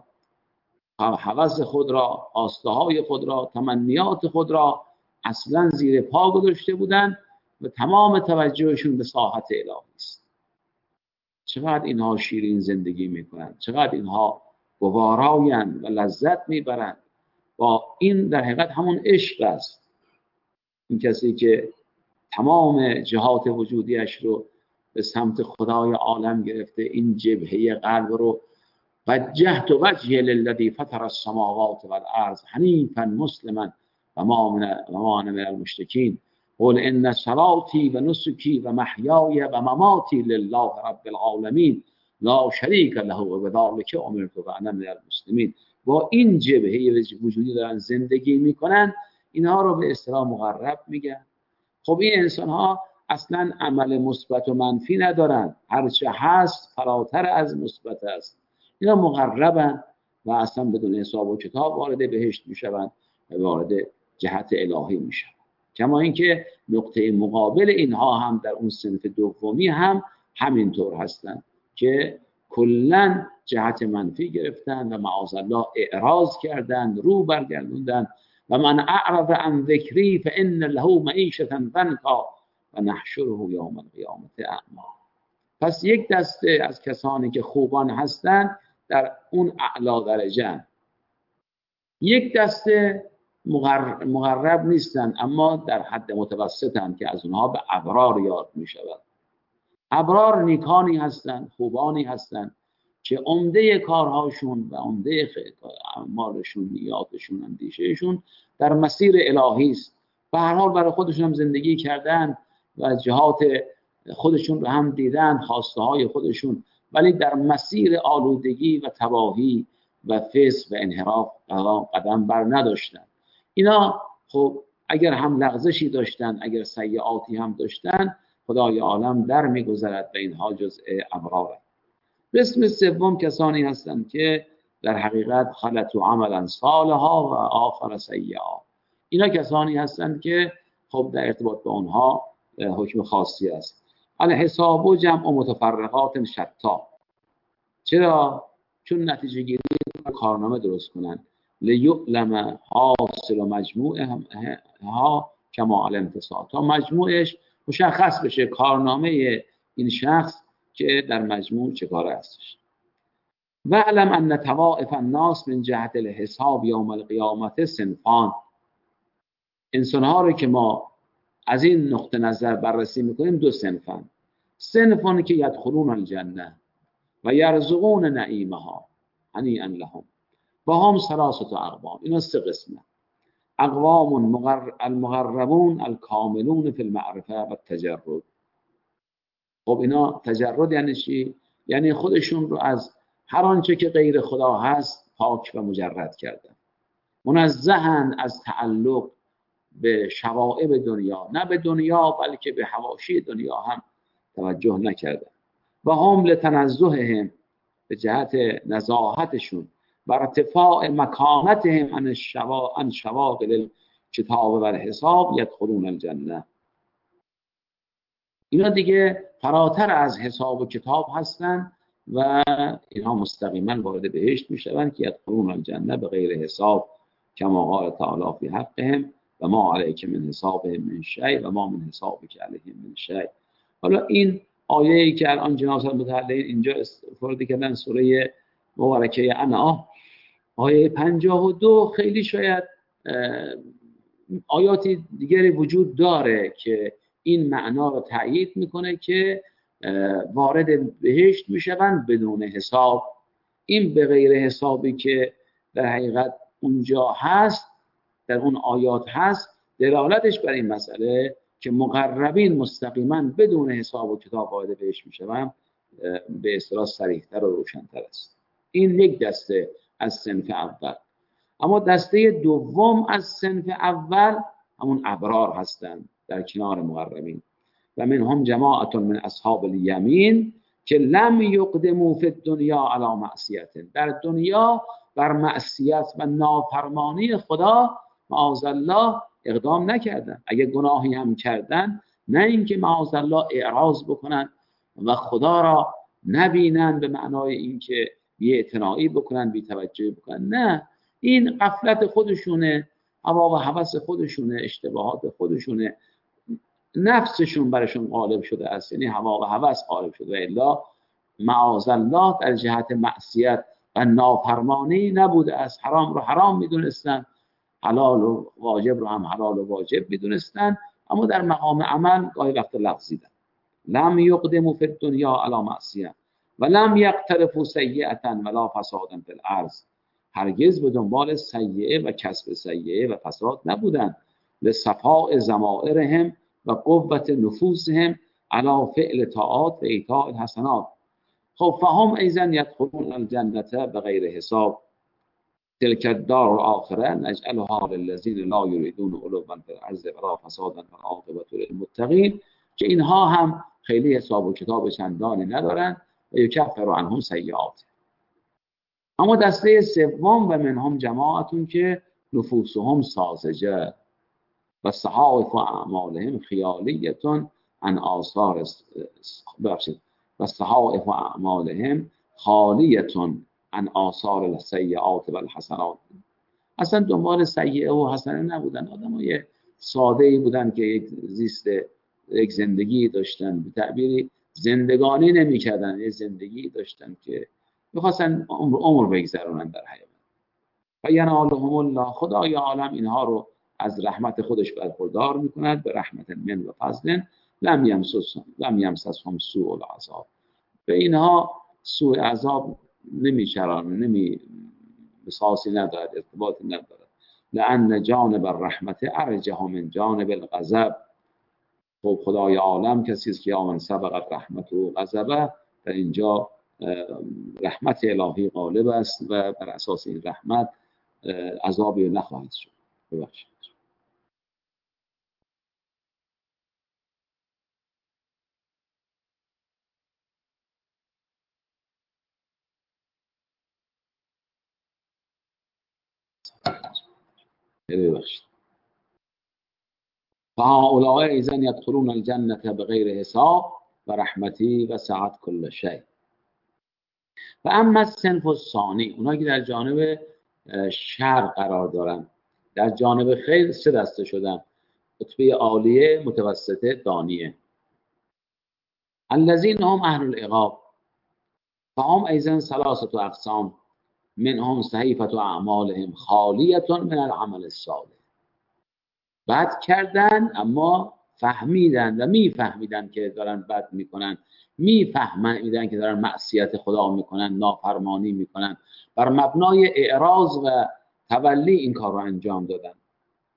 Speaker 2: هوس خود را، خواسته های خود را، تمنیات خود را اصلا زیر پا گذاشته بودن و تمام توجهشون به ساحت الهی است. چقدر اینها شیرین زندگی میکنند، چقدر اینها گوارایند و لذت میبرند. با این در حقیقت همون عشق است. این کسی که تمام جهات وجودیش رو به سمت خدای عالم گرفته، این جبهه قلب رو وجهت وجهی للذی فطر السماوات والارض حنیفا مسلما و ما من و ما انا من المشرکین قل ان صلاتي و نسکی و محیای و مماتی لله رب العالمین لا شریک له و بذلک امرت و انا من المسلمین. با این جبهه وجودی دارن زندگی میکنن، اینها رو به اصطلاح مقرب میگن. خب این انسان ها اصلا عمل مثبت و منفی ندارن، هرچه هست فراتر از مثبت است. اینا مقربن و اصلا بدون حساب و کتاب وارد بهشت میشوند و وارد جهت الهی میشوند. کما اینکه نقطه مقابل اینها هم در اون صنف دومی هم همینطور هستند که کلا جهت منفی گرفتن و معاذالله اعراض کردند، رو برگردوندن. و من اعرض عن ذکری فان له معیشة ضنکا و نحشره یوم القیامة اعما. پس یک دسته از کسانی که خوبان هستند در اون اعلا درجه، یک دسته مقرب نیستن اما در حد متوسطن که از اونها به ابرار یاد می شود. ابرار نیکانی هستند، خوبانی هستند که عمده کارهاشون و عمده اعمالشون، نیاتشون، اندیشهشون در مسیر الهی است. به هر حال برای خودشون هم زندگی کردن و جهات خودشون رو هم دیدن، خواسته های خودشون، ولی در مسیر آلودگی و تباهی و فسق و انحراف قدم بر نداشتن. اینا خب اگر هم لغزشی داشتن، اگر سیئاتی هم داشتن، خدای عالم در میگذرد و اینها جزء ابرار. قسم سوم کسانی هستند که در حقیقت خلطوا عملا صالحا و آخر سیئا. اینا کسانی هستند که خب در ارتباط با اونها حکم خاصی است. الحساب و جمع و متفرقات شتا. چرا؟ چون نتیجه گیری کارنامه درست کنن. لیعلم حاصل و مجموعها کما الانتصال، تا مجموعش مشخص بشه کارنامه این شخص که در مجموع چه کاره هستش. و علم ان طوائف الناس من جهت الحساب یوم القیامت صنفان. انسانها رو که ما از این نقطه نظر بررسی میکنیم دو صنفن. صنفانی که یدخلون الجنه و یرزقون نعیمها هنیئا لهم و هم ثلاثه اقوام. اینا سه قسمه. اقوام مغر... المغربون الکاملون فی المعرفه و التجرد. خب اینا تجرد یعنی چی؟ یعنی خودشون رو از هر آنچه که غیر خدا هست پاک و مجرد کردن، منزهن از تعلق به شوائب دنیا، نه به دنیا بلکه به حواشی دنیا هم توجه نکردن. و هم لتنزههم، به جهت نزاهتشون و ارتفاع مکانتهم عن الشوا عن شواغل الکتاب و الحساب یدخلون الجنه. اینا دیگه فراتر از حساب و کتاب هستن و اینها مستقیما وارد بهشت میشوند که یدخلون الجنه به غیر حساب کما قال تعالی فی حقهم و ما علیک من حسابهم من شیء و ما من حسابک علیهم من شیء. حالا این آیه ای که الان جناب صاحب متعلق اینجا استفاده کردن سوره مبارکه انعام، آیه پنجاه و دو، خیلی شاید آیاتی دیگری وجود داره که این معنا رو تأیید میکنه که وارد بهشت میشوند بدون حساب. این به غیر حسابی که در حقیقت اونجا هست، در اون آیات هست، دلالتش بر این مسئله که مقربین مستقیما بدون حساب و کتاب وارد بهشت میشوند به اصطلاح صریح‌تر و روشن‌تر است. این یک دسته از صنف اول. اما دسته دوم از صنف اول همون ابرار هستند در کنار مقربین. و منهم جماعت من اصحاب الیمین که لم یقدموا فی الدنیا علی معصیت، در دنیا بر معصیت و نافرمانی خدا معاذ الله اقدام نکردن. اگه گناهی هم کردن، نه اینکه معاذ الله اعراض بکنن و خدا را نبینن به معنای اینکه بی‌اعتنایی بکنن، بی‌توجهی بکنن، نه، این غفلت خودشونه، هوا و هوس خودشونه، اشتباهات خودشونه، نفسشون برشون غالب شده است، یعنی هوا و هوس غالب شده. و الا معاذ الله در جهت معصیت و نافرمانی نبوده است. حرام رو حرام میدونستن، حلال و واجب رو هم حلال و واجب میدونستن، اما در مقام عمل گاهی وقت لغزیدن. لم یقدموا فی الدنیا علی معصیه و لم یقترفوا سیئه ولا فسادا فی الارض، هرگز به دنبال سیئه و کسب سیئه و فساد نبودن. لصفاء ضمائرهم و قوت نفوسهم علی فعل طاعات و ایتاء الحسنات. خب فهم ایضا یدخلون الجنه بغیر حساب. تلك الدار الاخره نجعلها للذین لا یریدون علوا فی الارض ولا فسادا والعاقبة للمتقین، که اینها هم خیلی حساب و کتاب چندانی ندارن و یکفر عنهم سیئات. اما دسته سوم و منهم جماعتون که نفوسهم ساذجه و صحائف اعمالهم خیالیتون عن آثار ببخشید و صحائف اعمالهم خالیتون عن آثار السیئات و الحسنات. اصلا دنبال سیئه و حسنه نبودن، آدمای ساده‌ای بودن که یک زیست، یک زندگی داشتن، به تعبیری زندگانی نمی‌کردن، یک زندگی داشتن که می‌خواستن عمر عمر بگذرونن در حیات. و ینالهم الله، خدای عالم اینها رو از رحمت خودش برخوردار می‌کند به رحمت من و فضل لم یمسسهم لم یمسسهم سوء العذاب. به اینها سوء عذاب نمی‌چرانه، نمی مساسی ندارد، ارتباطی ندارد. لأن جانب الرحمت ارجح من جانب الغضب. خب خدای عالم کسی است که آمن سبقت رحمت و غضبه، در اینجا رحمت الهی غالب است و بر اساس این رحمت عذابی نخواهد شد. ببخشید. ببخشید. فهؤلاء ایضا یدخلون الجنة بغیر حساب و رحمتی وسعت کل شیء. و اما الصنف الثانی، اونایی که در جانب شر قرار دارن، در جانب خیر سه دسته شدن: رتبه عالیه، متوسطه، دانیه. الذین هم اهل العقاب فهم ایضا ثلاثه اقسام منهم صحیفه اعمالهم خالیه من العمل الصالح. بد کردن اما فهمیدن و میفهمیدن که دارن بد میکنن، میفهمیدن که دارن معصیت خدا میکنن، نافرمانی میکنن، بر مبنای اعراض و تولی این کار رو انجام دادن.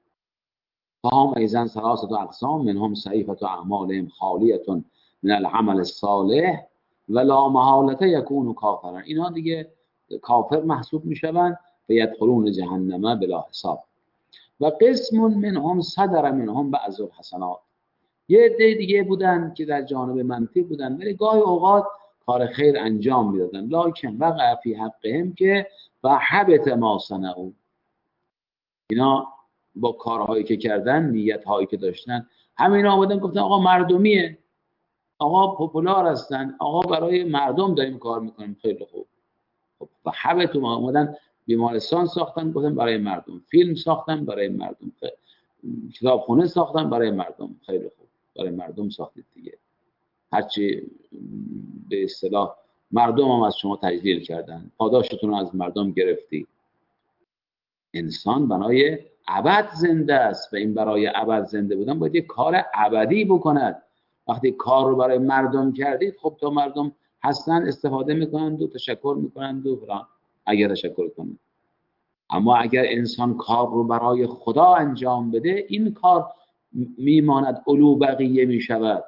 Speaker 2: فهم ایزن ثلاثه اقسام منهم صحیفه اعمالهم خالیه من العمل الصالح ولا محالته یکون کافرا. اینا دیگه کافر محسوب میشوند و یدخلون جهنم بلا حساب. و قسم منهم صدر منهم بعض الحسنات. یه عده دیگه بودن که در جانب منفی بودن ولی گاهی اوقات کار خیر انجام میدادن. لکن وقع فی حقهم که و حبط ما صنعوا. اینا با کارهایی که کردن، نیتهایی که داشتن، همین آمدن گفتن آقا مردمیه، آقا پوپولار هستن، آقا برای مردم داریم کار میکنیم، خیلی خوب. خب و حبط ما آمدن بیمارستان ساختن گفتن برای مردم، فیلم ساختن برای مردم، کتابخونه ساختن برای مردم، خیلی خوب، برای مردم ساختید دیگه. هرچی به اصطلاح مردم هم از شما تجلیل کردن، پاداشتون رو از مردم گرفتی. انسان برای ابد زنده است و این برای ابد زنده بودن باید یک کار ابدی بکند. وقتی کار رو برای مردم کردید، خب تا مردم هستن استفاده میکنند و تشکر میکنند و فلان، اگر تشکر کنند. اما اگر انسان کار رو برای خدا انجام بده، این کار میماند، علو بقیه میشود،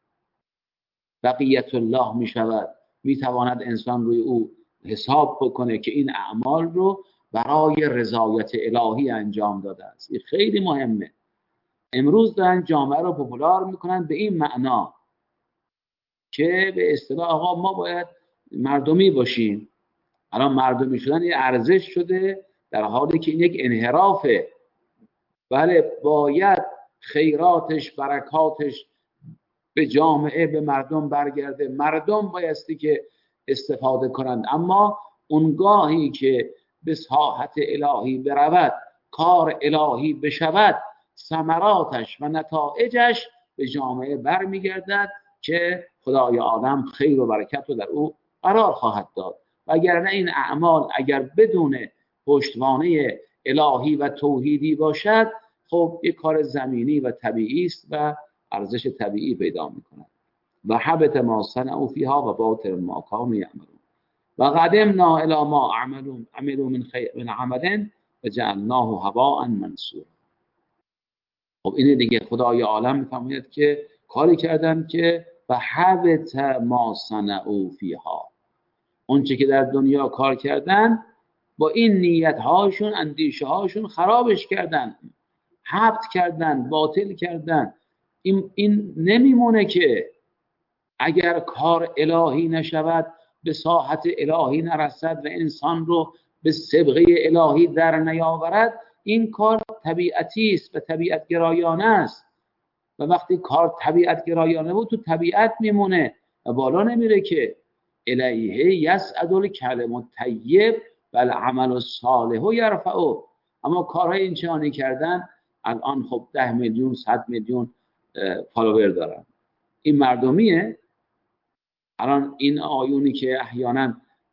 Speaker 2: بقیت الله میشود. میتواند انسان روی او حساب بکنه که این اعمال رو برای رضایت الهی انجام داده است. این خیلی مهمه. امروز دارن جامعه رو پوپولار میکنن به این معنا که به اصطلاح آقا ما باید مردمی باشیم. الان مردمی شدن یه ارزش شده، در حالی که این یک انحرافه. بله باید خیراتش، برکاتش به جامعه، به مردم برگرده، مردم بایستی که استفاده کنند. اما اونگاهی که به ساحت الهی برود، کار الهی بشود، ثمراتش و نتایجش به جامعه برمیگردد که خدای عالم خیر و برکت رو در او قرار خواهد داد. وگرنه این اعمال اگر بدون پشتوانه الهی و توحیدی باشد، خب یک کار زمینی و طبیعی است و ارزش طبیعی پیدا میکنه. و حبط ما صنعوا فیها و باطل ما کانوا یعملون و قدمنا الی ما عملوا عملوا من خیر من عمل و جعلناه هباء منثورا. خب اینه دیگه، خدای عالم میفهمید که کاری کردن که و حبط ما صنعوا فیها، اون چه که در دنیا کار کردن با این نیت هاشون، اندیشه هاشون خرابش کردن، حبط کردن، باطل کردن. این, این نمیمونه که اگر کار الهی نشود، به ساحت الهی نرسد و انسان رو به صبغه الهی در نیاورد، این کار طبیعتی است و طبیعت گرایانه است. و وقتی کار طبیعت گرایانه بود تو طبیعت میمونه و بالا نمیره که. الیه یصعد الکلم الطیب و العمل الصالح یرفعه. اما کارهای اینچنانی کردن الان خب ده میلیون صد میلیون فالوور دارن. این مردمیه. الان این آیونی که احیانا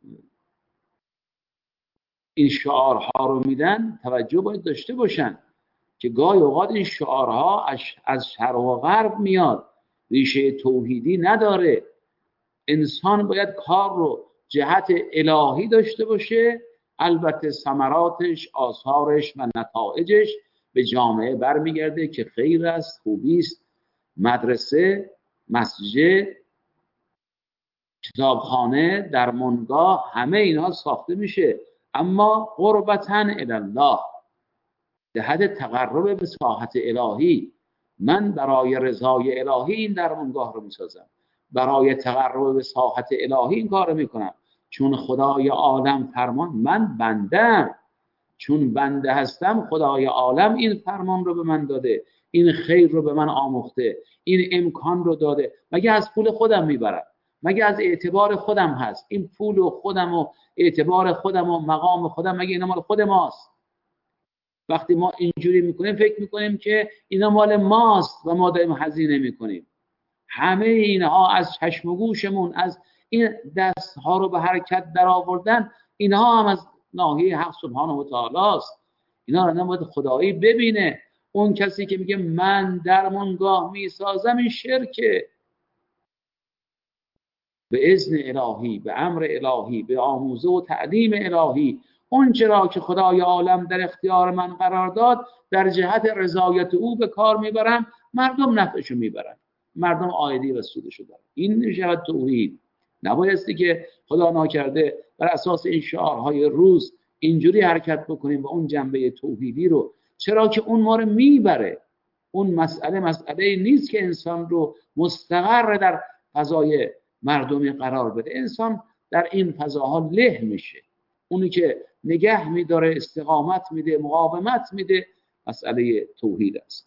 Speaker 2: این شعارها رو میدن، توجه باید داشته باشن که گاهی اوقات این شعارها از شرق و غرب میاد، ریشه توحیدی نداره. انسان باید کار رو جهت الهی داشته باشه، البته ثمراتش، آثارش و نتایجش به جامعه برمیگرده که خیر است، خوبی است. مدرسه، مسجد، کتابخانه، درمانگاه، همه اینا ساخته میشه، اما قربتاً الله، جهت تقرب به ساحت الهی. من برای رضای الهی این درمانگاه رو میسازم، برای تقرب به ساحت الهی این کار رو میکنم، چون خدای عالم فرمان، من بندم، چون بنده هستم خدای عالم این فرمان رو به من داده، این خیر رو به من آموخته، این امکان رو داده. مگه از پول خودم میبرم؟ مگه از اعتبار خودم هست؟ این پول و خودم و اعتبار خودم و مقام خودم، مگه اینا مال خود ماست؟ وقتی ما اینجوری میکنیم فکر میکنیم که اینا مال ماست و ما داریم هزینه میکنیم. همه اینها از چشم و گوشمون، از این دستها رو به حرکت در آوردن، اینها هم از ناحیه حق سبحانه و تعالی است. اینا رو نباید خدایی ببینه. اون کسی که میگه من درمانگاه میسازم، این شرکه. به اذن الهی، به امر الهی، به آموزه و تعلیم الهی اون چرا که خدای عالم در اختیار من قرار داد در جهت رضایت او به کار میبرم، مردم نفعشو میبرن، مردم عایدی و سودشو دارن. این میشه توحید. نبایستی که خدا ناکرده بر اساس این شعارهای روز اینجوری حرکت بکنیم و اون جنبه توحیدی رو، چرا که اون ما رو میبره. اون مسئله مسئله نیست که انسان رو مستقر در فضای مردمی قرار بده. انسان در این فضاها له میشه. اونی که نگه میداره، استقامت میده، مقاومت میده، مسئله توحید است.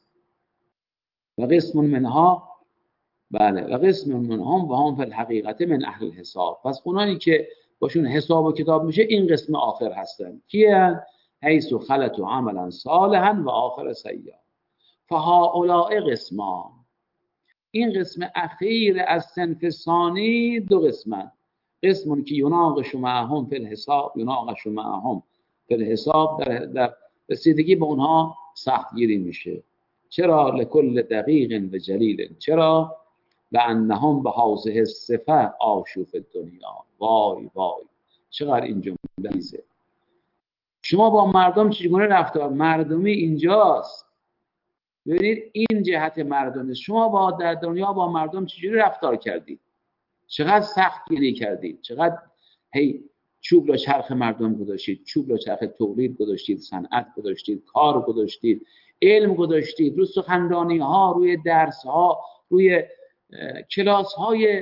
Speaker 2: و قسم منها، بله، و قسم منهم و هم فی الحقیقت من اهل الحساب. پس اونایی که باشون حساب و کتاب میشه این قسم آخر هستن. کیه؟ حیث خلط و عملا صالحا و آخر سیئا. فهؤلاء قسمان. این قسم اخیر از صنف ثانی دو قسمن. قسمون که یناقش معهم فی الحساب، یناقش معهم فی الحساب، در, در رسیدگی به اونها سختگیری میشه. چرا؟ لکل دقیق و جلیل. چرا؟ لانهم به هذه الصفه عاشوا فی الدنیا. وای وای چقدر این جمله میزه. شما با مردم چگونه رفتار؟ مردمی اینجاست. ببینید این جهت مردمی. شما با در دنیا با مردم چجوری رفتار کردید؟ چقدر سختگیری کردید؟ چقدر هی چوب را چرخ مردم گذاشتید، چوب را چرخ تولید گذاشتید، صنعت گذاشتید، کار گذاشتید، علم گذاشتید، روی سخنرانی ها، روی درس ها، روی کلاس های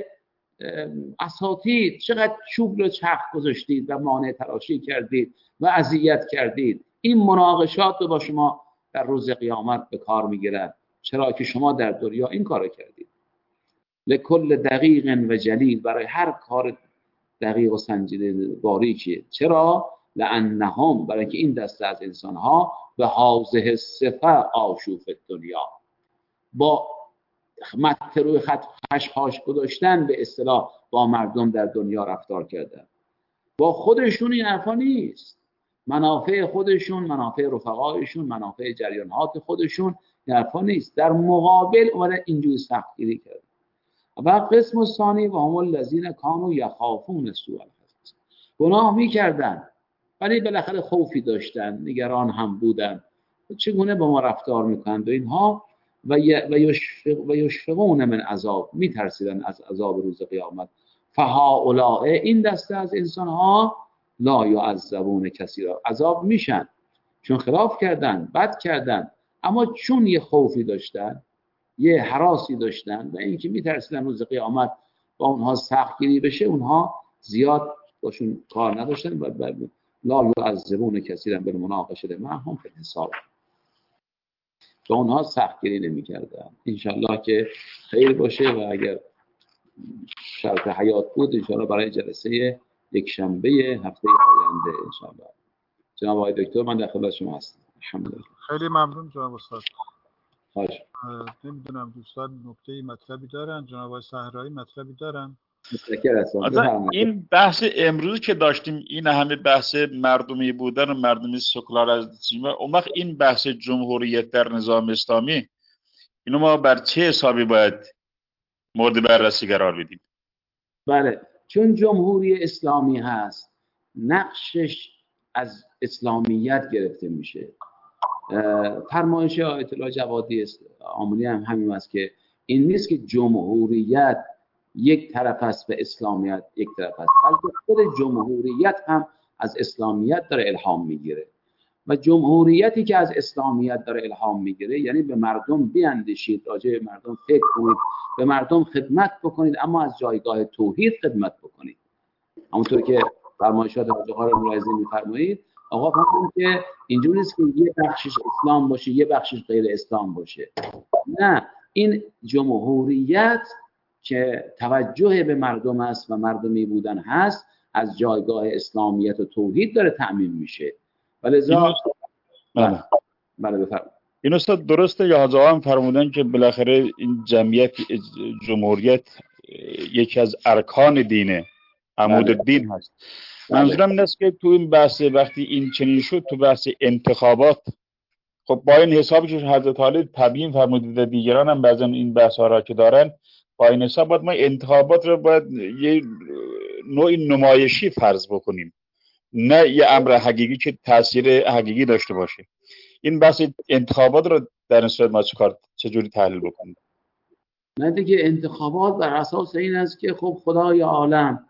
Speaker 2: اساتید، چقدر چوب را چرخ گذاشتید و مانع تراشی کردید و اذیت کردید. این مناقشات رو با شما در روز قیامت به کار میگیرن. چرا که شما در دنیا این کارو کردید. لکل دقیق و جلیل، برای هر کار دقیق و سنجیده باریکی. چرا؟ لانهم، برای که این دسته از انسان ها به هذه الصفه عاشوا فی الدنیا، با مت روی خط خشخاش گذاشتن به اصطلاح با مردم در دنیا رفتار کردن. با خودشون این حرفا نیست، منافع خودشون، منافع رفقایشون، منافع جریانات خودشون این حرفا نیست. در مقابل اومدن اینجوری سختگیری کرد. و قسم ثانی و هم الذین کانوا یخافون سوء الحساب. گناه میکردن ولی بالاخره خوفی داشتن، نگران هم بودن چگونه با ما رفتار میکنند و اینها، و یشفق و یشفقون من عذاب، میترسیدن از عذاب روز قیامت. فهؤلاء، این دسته از انسان ها، لا یعذبون کثیرا، عذاب میشن چون خلاف کردن، بد کردن، اما چون یه خوفی داشتن، یه هراسی داشتن و اینکه میترسیدن روز قیامت با اونها سختگیری بشه، اونها زیاد باشون کار نداشتن و لا یعذبون کثیرا بالمناقشه معهم فی الحساب، با اونها سختگیری نمی‌کردن. انشالله که خیر باشه و اگر شرط حیات بود انشالله برای جلسه یک شنبه هفته آینده انشالله. جناب آقای دکتر من در خدمت شما هستم. الحمدلله.
Speaker 1: خیلی ممنون جناب استاد.
Speaker 2: خواهش.
Speaker 1: نمیدونم دوستان نکته مطلبی دارن؟ جناب آقای صحرایی مطلبی دارن؟
Speaker 3: این بحث امروز که داشتیم این همه بحث مردمی بودن و مردمی سکولار از اون وقت این بحث جمهوریت در نظام اسلامی اینو ما بر چه حسابی باید مورد بررسی قرار بدیم؟
Speaker 2: بله، چون جمهوری اسلامی هست نقشش از اسلامیت گرفته میشه. فرمایش آیت الله جوادی آملی هم همین است که این نیست که جمهوریت یک طرف است و اسلامیت یک طرف است، بلکه خود جمهوریت هم از اسلامیت داره الهام میگیره و جمهوریتی که از اسلامیت داره الهام میگیره یعنی به مردم بیاندیشید، راجع به مردم فکر کنید، به مردم خدمت بکنید، اما از جایگاه توحید خدمت بکنید. همونطور که فرمایشات حاج آقا رو ملاحظه می‌فرمایید، آقا فهمید که اینجوری نیست که یه بخشش اسلام باشه یه بخشش غیر اسلام باشه. نه، این جمهوریت که توجه به مردم است و مردمی بودن هست از جایگاه اسلامیت و توحید داره تأمین میشه. ولذا
Speaker 3: بله
Speaker 2: بله بفرمایید.
Speaker 3: این استاد درسته یا حاج آقا هم فرمودن که بالاخره این جمعیت جمهوریت یکی از ارکان دینه، عمود
Speaker 2: بله.
Speaker 3: دین هست.
Speaker 2: بله.
Speaker 3: منظورم این است که تو این بحث وقتی این چنین شد تو بحث انتخابات، خب با این حسابی که حضرت علی تبیین فرمودید دیگران هم بعضن این بحث ها را که دارن، با این حساب باید ما انتخابات رو باید یه نوع نمایشی فرض بکنیم، نه یه امر حقیقی که تاثیر حقیقی داشته باشه. این بحث انتخابات رو در این صورت ما چیکار چجوری تحلیل بکنیم؟
Speaker 2: نه دیگه، انتخابات بر اساس این است که خب خدای عالم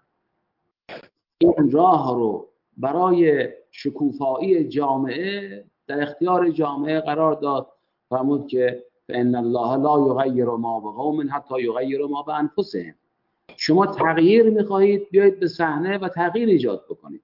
Speaker 2: این راه رو برای شکوفایی جامعه در اختیار جامعه قرار داد. فرمود که فإن الله لا یغیر ما بقوم حتی یغیروا ما بانفسهم. شما تغییر میخواهید، بیایید به صحنه و تغییر ایجاد بکنید.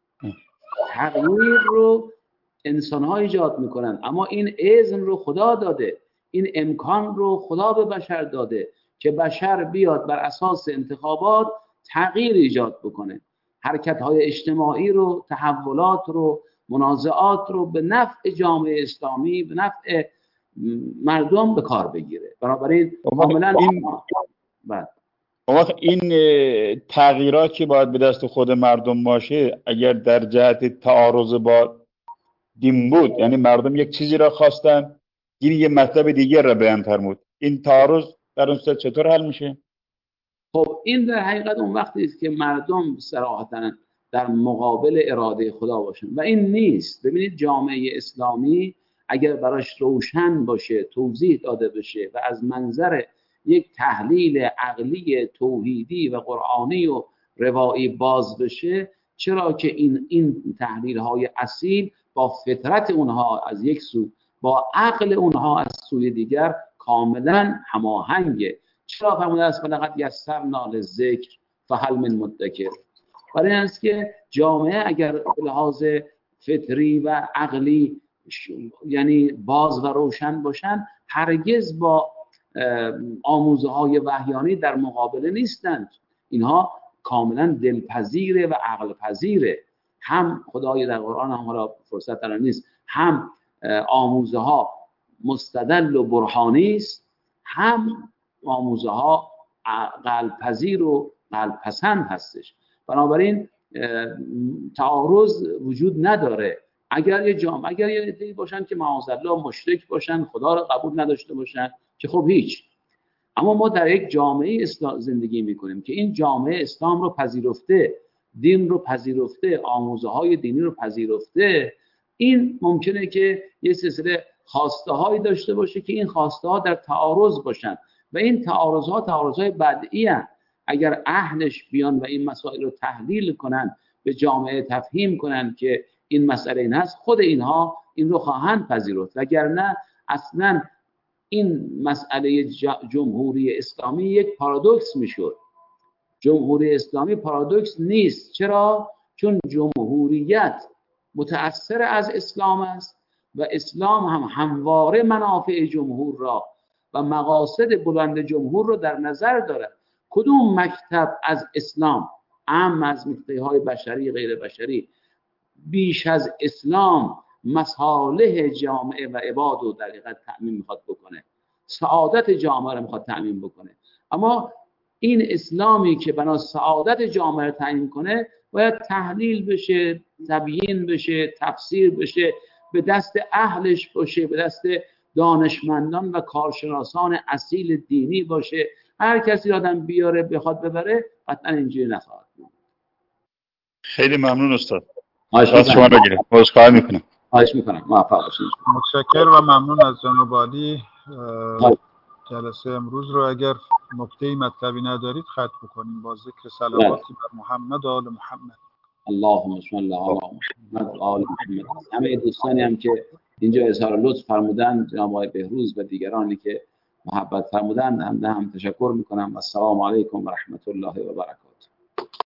Speaker 2: تغییر رو انسان‌ها ایجاد میکنن، اما این اذن رو خدا داده، این امکان رو خدا به بشر داده که بشر بیاد بر اساس انتخابات تغییر ایجاد بکنه، حرکت‌های اجتماعی رو، تحولات رو، منازعات رو به نفع جامعه اسلامی، به نفع مردم به کار بگیره. بنابراین کاملا این بعد
Speaker 3: این تغییرات که باید به دست خود مردم باشه، اگر در جهت تعارض با دین بود، یعنی مردم یک چیزی را خواستن، این یه مطلب دیگر را بیان فرمود، این تعارض در اون صورت چطور حل میشه؟
Speaker 2: خب این در حقیقت اون وقتی است که مردم صراحتاً در مقابل اراده خدا باشن و این نیست. ببینید جامعه اسلامی اگر براش روشن باشه، توضیح داده بشه و از منظر یک تحلیل عقلی توحیدی و قرآنی و روایی باز بشه، چرا که این این تحلیل های اصیل با فطرت اونها از یک سو، با عقل اونها از سوی دیگر کاملا هماهنگه. چرا فرموده است فلقد یسرنا للذکر فهل من مدکر؟ برای این است که جامعه اگر به لحاظ فطری و عقلی یعنی باز و روشن باشن، هرگز با آموزه های وحیانی در مقابله نیستند. اینها کاملا دلپذیره و عقل پذیره. هم خدای در قرآن، هم حالا فرصت در نیست، هم آموزه ها مستدل و برهانی است، هم آموزه ها قلب پذیر و قلب پسند هستش. بنابراین تعارض وجود نداره. اگر یه جامعه، اگر یه عده‌ای باشن که معاذالله مشرک باشن، خدا رو قبول نداشته باشن، که خب هیچ. اما ما در یک جامعه اسلام زندگی میکنیم که این جامعه اسلام رو پذیرفته، دین رو پذیرفته، آموزه های دینی رو پذیرفته. این ممکنه که یه سلسله خواسته هایی داشته باشه که این خواسته ها در تعارض باشن و این تعارض ها تعارض های بدیعی هستند. اگر اهلش بیان و این مسائل رو تحلیل کنن، به جامعه تفهیم کنن که این مسئله این هست، خود اینها این رو خواهند پذیرفت. وگرنه اصلا این مسئله جمهوری اسلامی یک پارادوکس میشد. جمهوری اسلامی پارادوکس نیست. چرا؟ چون جمهوریت متأثر از اسلام است و اسلام هم همواره منافع جمهور را و مقاصد بلند جمهور را در نظر دارد. کدوم مکتب از اسلام، اهم از مکتب‌های بشری غیر بشری، بیش از اسلام مصالح جامعه و عباد رو در حقیقت تأمین میخواد بکنه، سعادت جامعه رو میخواد تأمین بکنه؟ اما این اسلامی که بنا سعادت جامعه رو تأمین کنه باید تحلیل بشه، تبیین بشه، تفسیر بشه، به دست اهلش باشه، به دست دانشمندان و کارشناسان اصیل دینی باشه. هر کسی آدم بیاره بخواد ببره، قطعا اینجوری نخواهد بود.
Speaker 3: خیلی ممنون استاد. از شما بگیرم. عذرخواهی میکنم.
Speaker 2: خواهش میکنم. موفق باشید.
Speaker 1: متشکرم و ممنون از جناب عالی. جلسه امروز رو اگر نکته مطلبی ندارید ختم بکنیم با ذکر صلواتی بر محمد و آل محمد.
Speaker 2: اللهم صل علی محمد و آل محمد. همه دوستانی هم که اینجا اظهار لطف فرمودن، جناب آقای بهروز و دیگرانی که محبت فرمودن، هم هم تشکر میکنم. السلام علیکم و رحمت الله و برکاته.